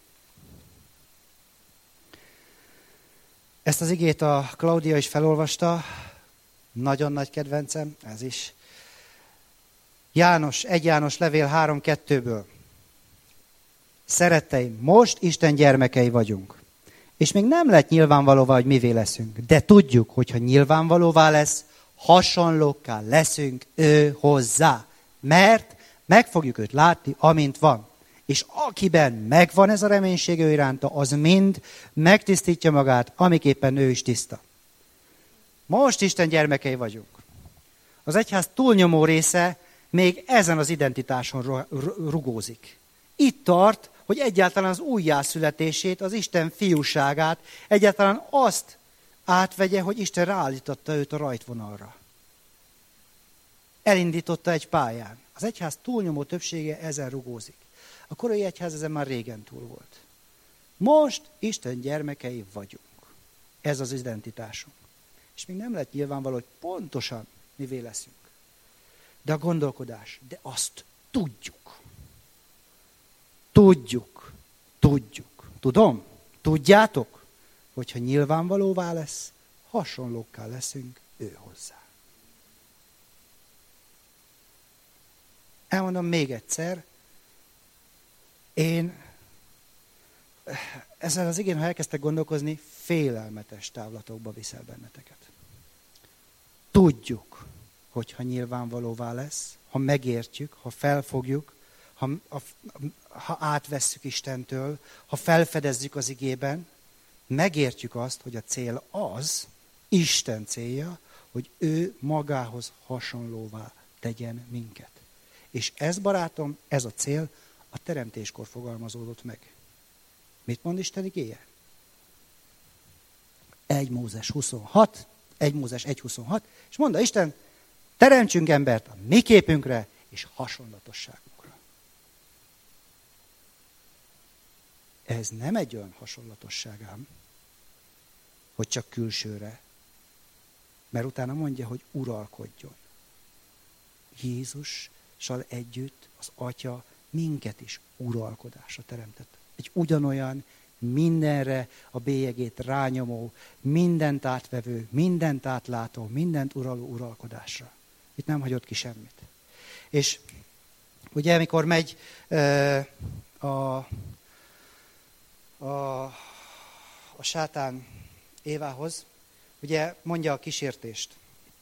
Ezt az igét a Klaudia is felolvasta. Nagyon nagy kedvencem, ez is. János, egy János levél három kettőből. Szeretteim, most Isten gyermekei vagyunk. És még nem lett nyilvánvalóvá, hogy mivé leszünk. De tudjuk, hogyha nyilvánvalóvá lesz, hasonlókká leszünk ő hozzá. Mert meg fogjuk őt látni, amint van. És akiben megvan ez a reménység ő iránta, az mind megtisztítja magát, amiképpen ő is tiszta. Most Isten gyermekei vagyunk. Az egyház túlnyomó része még ezen az identitáson rugózik. Itt tart, hogy egyáltalán az újjászületését, az Isten fiúságát, egyáltalán azt átvegye, hogy Isten ráállította őt a rajtvonalra. Elindította egy pályán. Az egyház túlnyomó többsége ezen rugózik. A korai egyház ezen már régen túl volt. Most Isten gyermekei vagyunk. Ez az identitásunk. És még nem lett nyilvánvaló, hogy pontosan mivé leszünk. De a gondolkodás, de azt tudjuk. Tudjuk. Tudjuk. Tudom? Tudjátok? Hogyha nyilvánvalóvá lesz, hasonlókká leszünk ő hozzá. Elmondom még egyszer, én ezzel az igén, ha elkezdtek gondolkozni, félelmetes távlatokba viszel benneteket. Tudjuk, hogyha nyilvánvalóvá lesz, ha megértjük, ha felfogjuk, ha, ha, ha átvesszük Istentől, ha felfedezzük az igében, megértjük azt, hogy a cél az, Isten célja, hogy ő magához hasonlóvá tegyen minket. És ez, barátom, ez a cél a teremtéskor fogalmazódott meg. Mit mond Isten igéje? egy Mózes huszonhat, egy Mózes egy huszonhat, és mondta Isten, teremtsünk embert a mi képünkre és hasonlatosságunkra. Ez nem egy olyan hasonlatosság ám, hogy csak külsőre, mert utána mondja, hogy uralkodjon. Jézussal együtt az Atya minket is uralkodásra teremtett. Egy ugyanolyan, mindenre a bélyegét rányomó, mindent átvevő, mindent átlátó, mindent uraló uralkodásra. Itt nem hagyott ki semmit. És ugye, amikor megy uh, a, a, a sátán Évához, ugye mondja a kísértést.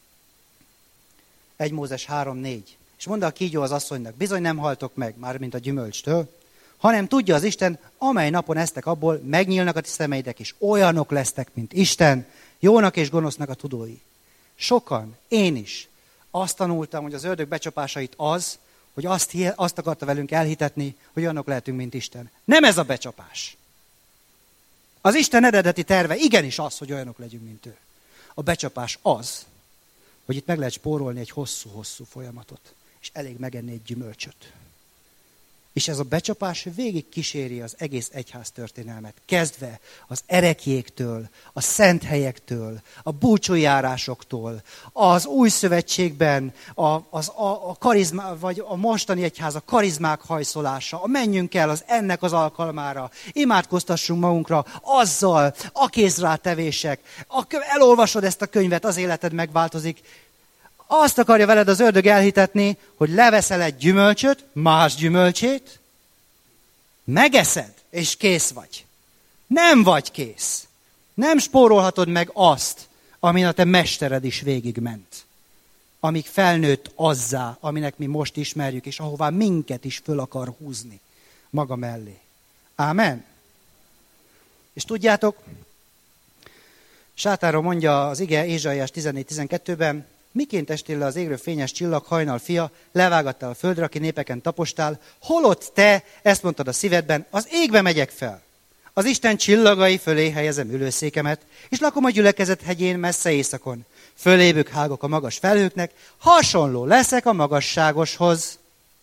egy Mózes három négy. És mondta a kígyó az asszonynak, bizony nem haltok meg, mármint a gyümölcstől, hanem tudja az Isten, amely napon esztek abból, megnyílnak a ti szemeitek, és olyanok lesztek, mint Isten, jónak és gonosznak a tudói. Sokan, én is azt tanultam, hogy az ördög becsapásait az, hogy azt, azt akarta velünk elhitetni, hogy olyanok lehetünk, mint Isten. Nem ez a becsapás. Az Isten eredeti terve igenis az, hogy olyanok legyünk, mint ő. A becsapás az, hogy itt meg lehet spórolni egy hosszú-hosszú folyamatot, és elég megenni egy gyümölcsöt. És ez a becsapás végig kíséri az egész egyház történelmet. Kezdve az erekjéktől, a szent helyektől, a búcsújárásoktól, az új szövetségben a, az, a, a karizma, vagy a mostani egyház a karizmák hajszolása, a menjünk el az ennek az alkalmára, imádkoztassunk magunkra azzal, a kézrátevések, a, elolvasod ezt a könyvet, az életed megváltozik. Azt akarja veled az ördög elhitetni, hogy leveszel egy gyümölcsöt, más gyümölcsét, megeszed, és kész vagy. Nem vagy kész. Nem spórolhatod meg azt, amin a te mestered is végigment. Amíg felnőtt azzá, aminek mi most ismerjük, és ahová minket is föl akar húzni maga mellé. Ámen? És tudjátok, Sátánról mondja az ige Ézsaiás tizennégy tizenkettőben, miként estél le az égről fényes csillag, hajnal fia, levágattál a földre, aki népeken tapostál, holott te, ezt mondtad a szívedben, az égbe megyek fel. Az Isten csillagai fölé helyezem ülőszékemet, és lakom a gyülekezet hegyén messze északon. Fölébük hágok a magas felhőknek, hasonló leszek a magasságoshoz.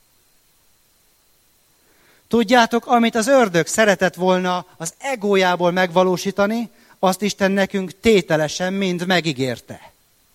Tudjátok, amit az ördög szeretett volna az egójából megvalósítani, azt Isten nekünk tételesen mind megígérte.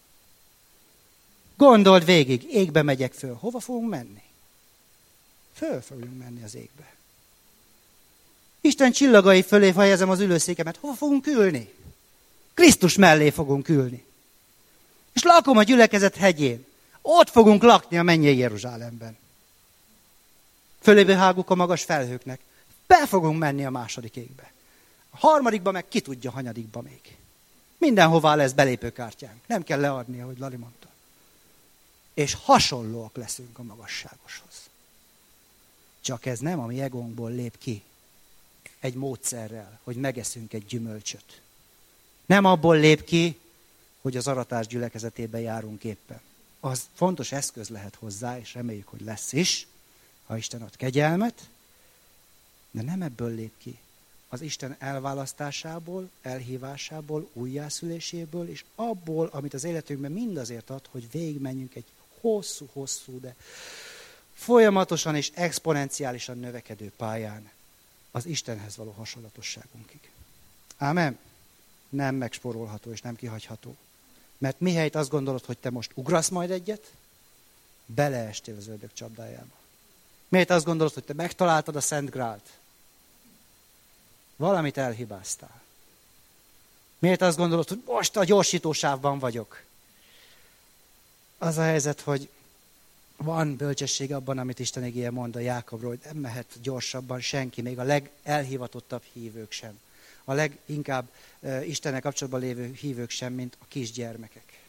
Gondold végig, égbe megyek föl. Hova fogunk menni? Föl fogunk menni az égbe. Isten csillagai fölé helyezem az ülőszékemet. Hova fogunk ülni? Krisztus mellé fogunk ülni. És lakom a gyülekezet hegyén. Ott fogunk lakni a mennyei Jeruzsálemben. Fölébe háguk a magas felhőknek. Be fogunk menni a második égbe. A harmadikba meg ki tudja, hanyadikba még. Mindenhová lesz belépőkártyánk. Nem kell leadni, ahogy Lali mondta. És hasonlóak leszünk a magasságoshoz. Csak ez nem a mi egónkból lép ki egy módszerrel, hogy megeszünk egy gyümölcsöt. Nem abból lép ki, hogy az aratás gyülekezetében járunk éppen. Az fontos eszköz lehet hozzá, és reméljük, hogy lesz is, ha Isten ad kegyelmet, de nem ebből lép ki. Az Isten elválasztásából, elhívásából, újjászüléséből, és abból, amit az életünkben mindazért ad, hogy végigmenjünk egy hosszú-hosszú, de folyamatosan és exponenciálisan növekedő pályán az Istenhez való hasonlatosságunkig. Ámen? Nem megspórolható és nem kihagyható. Mert mihelyt azt gondolod, hogy te most ugrasz majd egyet, beleestél az ördög csapdájába. Mihelyt azt gondolod, hogy te megtaláltad a Szent Grált, valamit elhibáztál. Miért azt gondolod, hogy most a gyorsítósávban vagyok? Az a helyzet, hogy van bölcsesség abban, amit Isten igéje mond a Jákobról, hogy nem mehet gyorsabban senki, még a legelhivatottabb hívők sem. A leginkább uh, Istennel kapcsolatban lévő hívők sem, mint a kisgyermekek.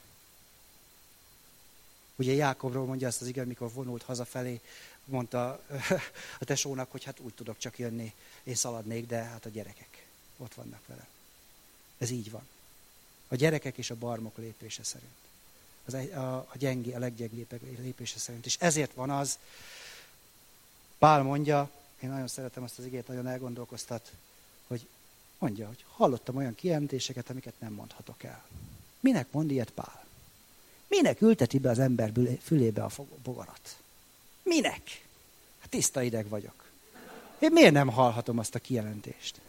Ugye Jákobról mondja azt az ige, mikor vonult hazafelé, mondta a tesónak, hogy hát úgy tudok csak jönni, én szaladnék, de hát a gyerekek ott vannak vele. Ez így van. A gyerekek és a barmok lépése szerint. Az a, a gyengi, a leggyengébbek lépése szerint. És ezért van az, Pál mondja, én nagyon szeretem azt az igét, nagyon elgondolkoztat, hogy mondja, hogy hallottam olyan kijelentéseket, amiket nem mondhatok el. Minek mond ilyet Pál? Minek ülteti be az ember fülébe a bogarat? Minek? Hát tiszta ideg vagyok. Én miért nem hallhatom azt a kijelentést?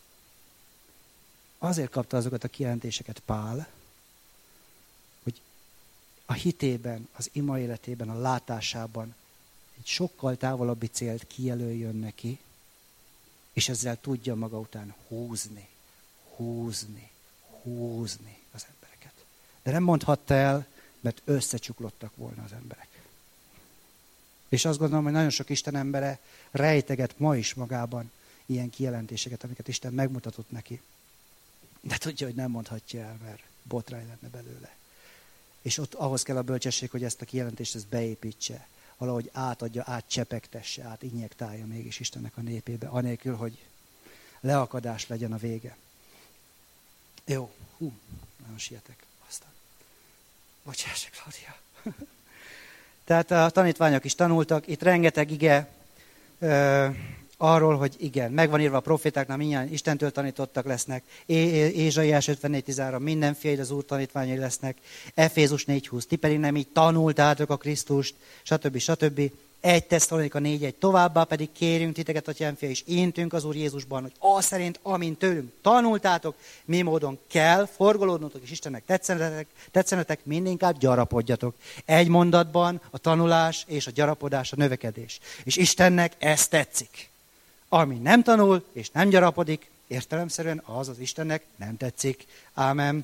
Azért kapta azokat a kijelentéseket Pál, hogy a hitében, az ima életében, a látásában egy sokkal távolabbi célt kijelöljön neki, és ezzel tudja maga után húzni, húzni, húzni az embereket. De nem mondhatta el, mert összecsuklottak volna az emberek. És azt gondolom, hogy nagyon sok Isten embere rejteget ma is magában ilyen kijelentéseket, amiket Isten megmutatott neki. De tudja, hogy nem mondhatja el, mert botrány lenne belőle. És ott ahhoz kell a bölcsesség, hogy ezt a kijelentést ezt beépítse. Valahogy átadja, átcsepegtesse, átinjektálja mégis Istennek a népébe, anélkül, hogy leakadás legyen a vége. Jó, hú, nagyon sietek. Aztán. Bocsáss, Klaudia. Tehát a tanítványok is tanultak, itt rengeteg ige ö, arról, hogy igen, megvan írva a profétáknál, mindjárt Istentől tanítottak lesznek, Ézsaiás ötvennégy tizenhárom, mindenféle az Úr tanítványai lesznek, Efézus négy húsz, ti pedig nem így tanultátok a Krisztust, stb. stb. egy Tesszalonika négy egy, továbbá pedig kérjünk titeket, atyám fia, és intünk az Úr Jézusban, hogy az szerint, amint tőlünk tanultátok, mi módon kell forgolódnotok, és Istennek tetszenetek, tetszenetek, mindinkább gyarapodjatok. Egy mondatban a tanulás és a gyarapodás a növekedés. És Istennek ez tetszik. Ami nem tanul és nem gyarapodik, értelemszerűen az az Istennek nem tetszik. Ámen.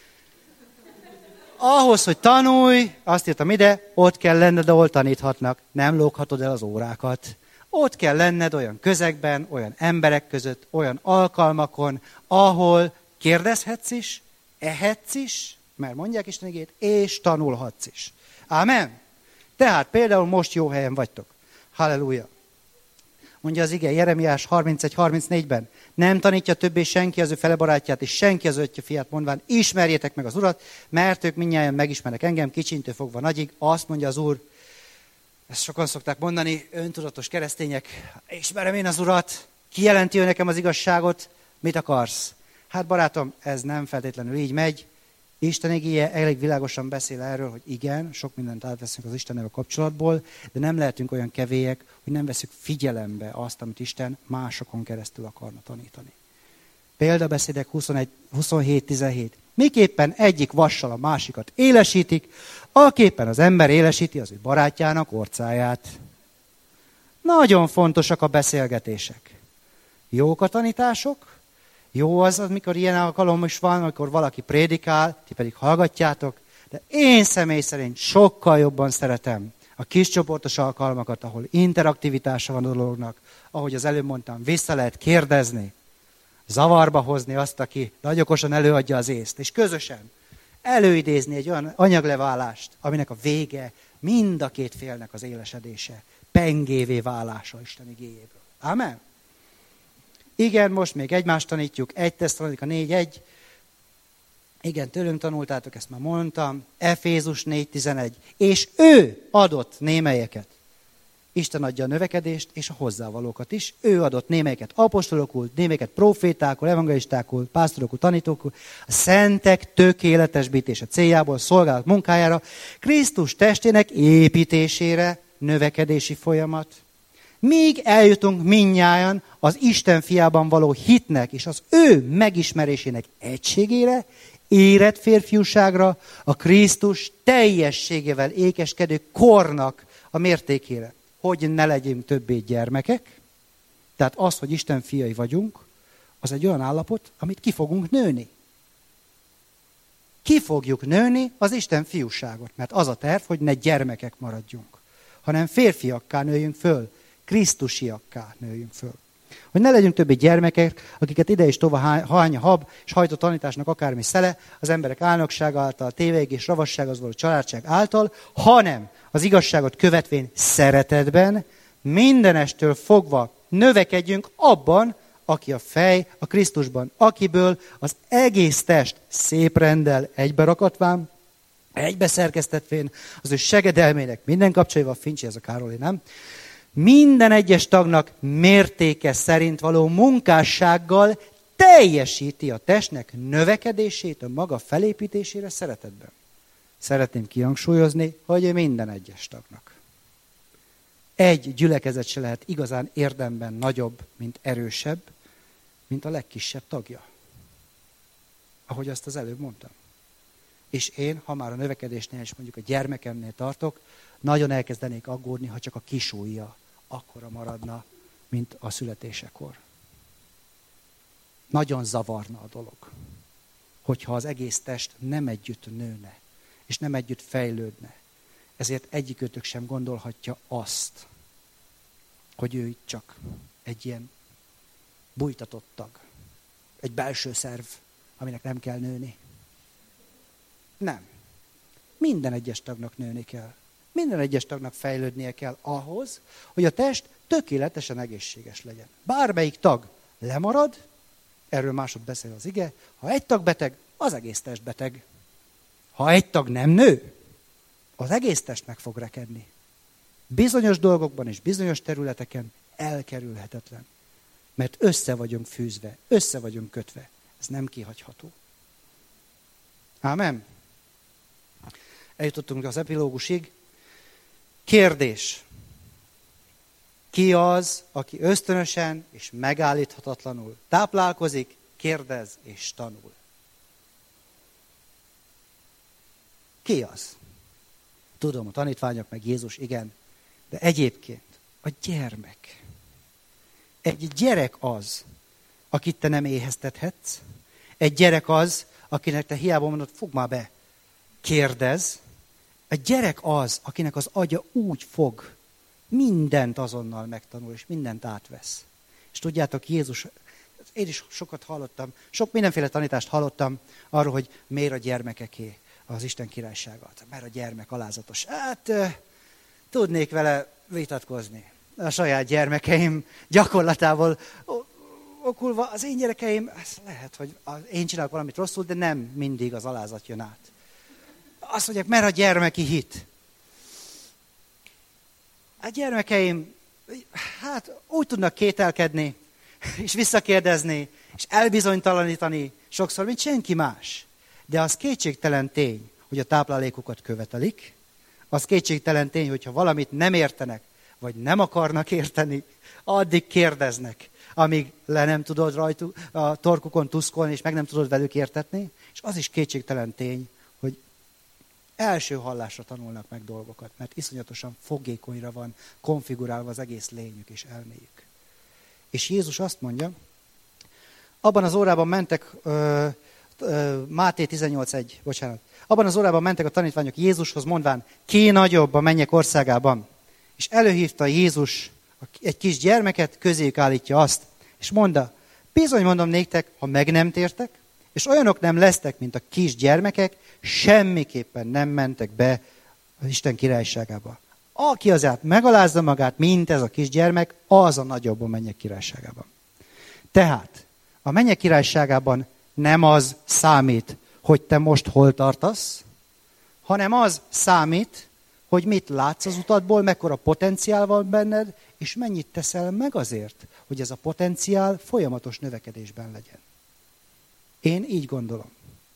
Ahhoz, hogy tanulj, azt írtam ide, ott kell lenned, ahol taníthatnak. Nem lóghatod el az órákat. Ott kell lenned olyan közegben, olyan emberek között, olyan alkalmakon, ahol kérdezhetsz is, ehetsz is, mert mondják Isten igét, és tanulhatsz is. Ámen? Tehát például most jó helyen vagytok. Halleluja. Mondja az ige Jeremiás harmincegy harmincnégyben. Nem tanítja többé senki az ő fele barátját, és senki az öccse fiát, mondván, ismerjétek meg az Urat, mert ők mindnyájan megismernek engem, kicsintől fogva nagyig. Azt mondja az Úr, ezt sokan szokták mondani, öntudatos keresztények, ismerem én az Urat, kijelenti ő nekem az igazságot, Mit akarsz? Hát barátom, ez nem feltétlenül így megy. Isten igéje elég világosan beszél erről, hogy igen, sok mindent átveszünk az Istennel a kapcsolatból, de nem lehetünk olyan kevélyek, hogy nem veszük figyelembe azt, amit Isten másokon keresztül akarna tanítani. Példabeszédek huszonegy, huszonhét tizenhét. Miképpen egyik vassal a másikat élesítik, aképpen az ember élesíti az ő barátjának orcáját. Nagyon fontosak a beszélgetések. Jók a tanítások, jó az, amikor ilyen alkalom is van, amikor valaki prédikál, ti pedig hallgatjátok, de én személy szerint sokkal jobban szeretem a kiscsoportos alkalmakat, ahol interaktivitása van a dolognak, ahogy az előbb mondtam, vissza lehet kérdezni, zavarba hozni azt, aki nagy okosan előadja az észt, és közösen előidézni egy olyan anyagleválást, aminek a vége mind a két félnek az élesedése, pengévé válása Isten igéjéből. Amen? Igen, most még egymást tanítjuk, egy Tesszalonika négy egy. Igen, tőlünk tanultátok, ezt már mondtam. Efézus négy tizenegy. És ő adott némelyeket. Isten adja a növekedést és a hozzávalókat is. Ő adott némelyeket apostolokul, némelyeket profétákul, evangelistákul, pásztorokul, tanítókul, a szentek tökéletesítése céljából, szolgálat munkájára, Krisztus testének építésére, növekedési folyamat. Míg eljutunk mindnyájan az Isten fiában való hitnek és az ő megismerésének egységére, érett férfiúságra, a Krisztus teljességével ékeskedő kornak a mértékére. Hogy ne legyünk többé gyermekek, tehát az, hogy Isten fiai vagyunk, az egy olyan állapot, amit ki fogunk nőni. Ki fogjuk nőni az Isten fiúságot, mert az a terv, hogy ne gyermekek maradjunk, hanem férfiakká nőjünk föl, krisztusiakká nőjünk föl. Hogy ne legyünk többé gyermekek, akiket ide és tova hányja hab, és hajtó tanításnak akármi szele, az emberek álnoksága által, tévégés, ravasság, az való családság által, hanem az igazságot követvén szeretetben, mindenestől fogva növekedjünk abban, aki a fej, a Krisztusban, akiből az egész test szép renddel egyberakotván, egybeszerkesztetvén, az ő segedelmének minden kapcsolatban, Fincsi, ez a Károli, nem? Minden egyes tagnak mértéke szerint való munkássággal teljesíti a testnek növekedését a maga felépítésére szeretetben. Szeretném kihangsúlyozni, hogy minden egyes tagnak. Egy gyülekezet se lehet igazán érdemben nagyobb, mint erősebb, mint a legkisebb tagja. Ahogy azt az előbb mondtam. És én, ha már a növekedésnél és mondjuk a gyermekemnél tartok, nagyon elkezdenék aggódni, ha csak a kisújja akkora maradna, mint a születésekor. Nagyon zavarna a dolog, hogyha az egész test nem együtt nőne, és nem együtt fejlődne. Ezért egyikőtök sem gondolhatja azt, hogy ő csak egy ilyen bújtatott tag, egy belső szerv, aminek nem kell nőni. Nem. Minden egyes tagnak nőni kell. Minden egyes tagnak fejlődnie kell ahhoz, hogy a test tökéletesen egészséges legyen. Bármelyik tag lemarad, erről másod beszél az ige, ha egy tag beteg, az egész test beteg. Ha egy tag nem nő, az egész test meg fog rekedni. Bizonyos dolgokban és bizonyos területeken elkerülhetetlen. Mert össze vagyunk fűzve, össze vagyunk kötve. Ez nem kihagyható. Ámen. Eljutottunk az epilógusig. Kérdés. Ki az, aki ösztönösen és megállíthatatlanul táplálkozik, kérdez és tanul? Ki az? Tudom, a tanítványok meg Jézus, igen. De egyébként a gyermek. Egy gyerek az, akit te nem éheztethetsz. Egy gyerek az, akinek te hiába mondod, fogd már be, kérdez. A gyerek az, akinek az agya úgy fog, mindent azonnal megtanul, és mindent átvesz. És tudjátok, Jézus, én is sokat hallottam, sok mindenféle tanítást hallottam arról, hogy miért a gyermekeké az Isten királyságát. Mert a gyermek alázatos. Hát tudnék vele vitatkozni. A saját gyermekeim gyakorlatából okulva, az én gyerekeim, lehet, hogy én csinálok valamit rosszul, de nem mindig az alázat jön át. Azt mondják, mert a gyermeki hit. A gyermekeim, hát úgy tudnak kételkedni, és visszakérdezni, és elbizonytalanítani sokszor, mint senki más. De az kétségtelen tény, hogy a táplálékokat követelik, az kétségtelen tény, hogyha valamit nem értenek, vagy nem akarnak érteni, addig kérdeznek, amíg le nem tudod rajtuk, a torkukon tuszkolni, és meg nem tudod velük értetni, és az is kétségtelen tény, hogy első hallásra tanulnak meg dolgokat, mert iszonyatosan fogékonyra van konfigurálva az egész lényük és elméjük. És Jézus azt mondja, abban az órában mentek, ö, ö, Máté tizennyolc egy, bocsánat, abban az órában mentek a tanítványok Jézushoz, mondván, ki nagyobb a mennyek országában? És előhívta Jézus egy kis gyermeket, közéjük állítja azt, és mondta, bizony mondom néktek, ha meg nem tértek, és olyanok nem lesztek, mint a kis gyermekek, semmiképpen nem mentek be az Isten királyságába. Aki azért megalázza magát, mint ez a kisgyermek, az a nagyobb a mennyek királyságában. Tehát a mennyek királyságában nem az számít, hogy te most hol tartasz, hanem az számít, hogy mit látsz az utadból, mekkora potenciál van benned, és mennyit teszel meg azért, hogy ez a potenciál folyamatos növekedésben legyen. Én így gondolom.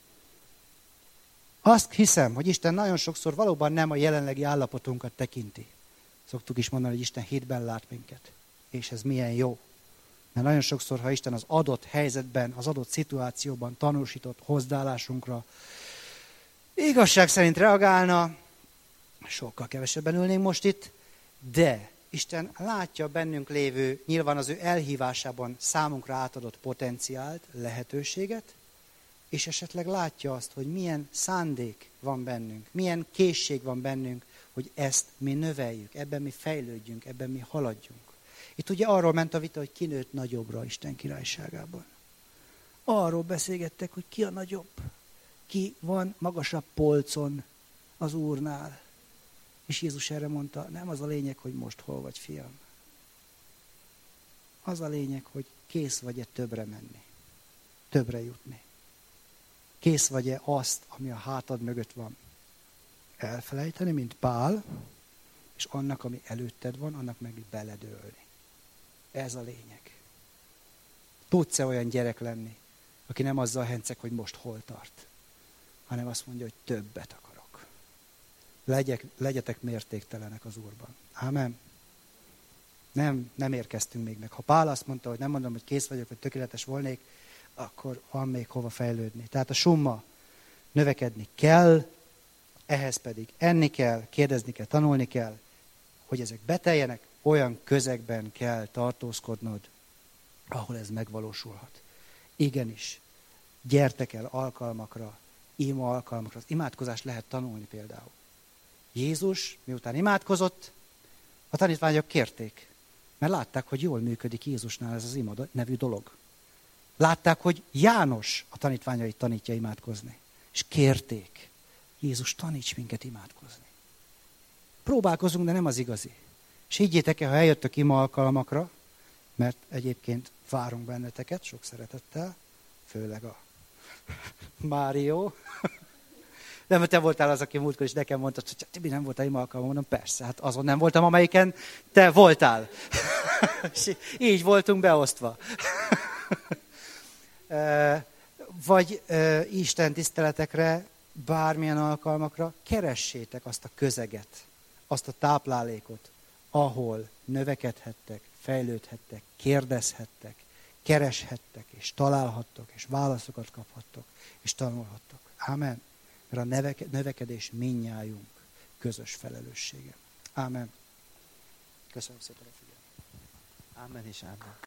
Azt hiszem, hogy Isten nagyon sokszor valóban nem a jelenlegi állapotunkat tekinti. Szoktuk is mondani, hogy Isten hitben lát minket. És ez milyen jó. Mert nagyon sokszor, ha Isten az adott helyzetben, az adott szituációban tanúsított hozzáállásunkra igazság szerint reagálna, sokkal kevesebben ülnénk most itt, de Isten látja bennünk lévő, nyilván az ő elhívásában számunkra átadott potenciált, lehetőséget, és esetleg látja azt, hogy milyen szándék van bennünk, milyen készség van bennünk, hogy ezt mi növeljük, ebben mi fejlődjünk, ebben mi haladjunk. Itt ugye arról ment a vita, hogy ki nőtt nagyobbra Isten királyságában. Arról beszélgettek, hogy ki a nagyobb, ki van magasabb polcon az Úrnál. És Jézus erre mondta, nem az a lényeg, hogy most hol vagy, fiam. Az a lényeg, hogy kész vagy-e többre menni, többre jutni. Kész vagy-e azt, ami a hátad mögött van, elfelejteni, mint Pál, és annak, ami előtted van, annak meg beledőlni. Ez a lényeg. Tudsz-e olyan gyerek lenni, aki nem azzal henceg, hogy most hol tart, hanem azt mondja, hogy többet akarok. Legyek, legyetek mértéktelenek az Úrban. Ámen. Nem, nem érkeztünk még meg. Ha Pál azt mondta, hogy nem mondom, hogy kész vagyok, vagy tökéletes volnék, akkor van még hova fejlődni. Tehát a summa növekedni kell, ehhez pedig enni kell, kérdezni kell, tanulni kell, hogy ezek beteljenek, olyan közegben kell tartózkodnod, ahol ez megvalósulhat. Igenis, gyertek el alkalmakra, ima alkalmakra. Az imádkozást lehet tanulni például. Jézus, miután imádkozott, a tanítványok kérték, mert látták, hogy jól működik Jézusnál ez az ima nevű dolog. Látták, hogy János a tanítványait tanítja imádkozni. És kérték, Jézus, taníts minket imádkozni. Próbálkozunk, de nem az igazi. És higgyétek el, ha eljöttök ima alkalmakra, mert egyébként várunk benneteket sok szeretettel, főleg a Mário. Nem, te voltál az, aki múltkor is nekem mondta, hogy Tibi, nem voltál ima alkalmon, mondom, persze, hát azon nem voltam, amelyiken te voltál. És így voltunk beosztva. Vagy Isten tiszteletekre, bármilyen alkalmakra, keressétek azt a közeget, azt a táplálékot, ahol növekedhettek, fejlődhettek, kérdezhettek, kereshettek, és találhattok, és válaszokat kaphattok, és tanulhattok. Ámen. Mert a neveke, növekedés mindnyájunk közös felelőssége. Ámen. Köszönöm szépen a figyelmet. Ámen és ámen.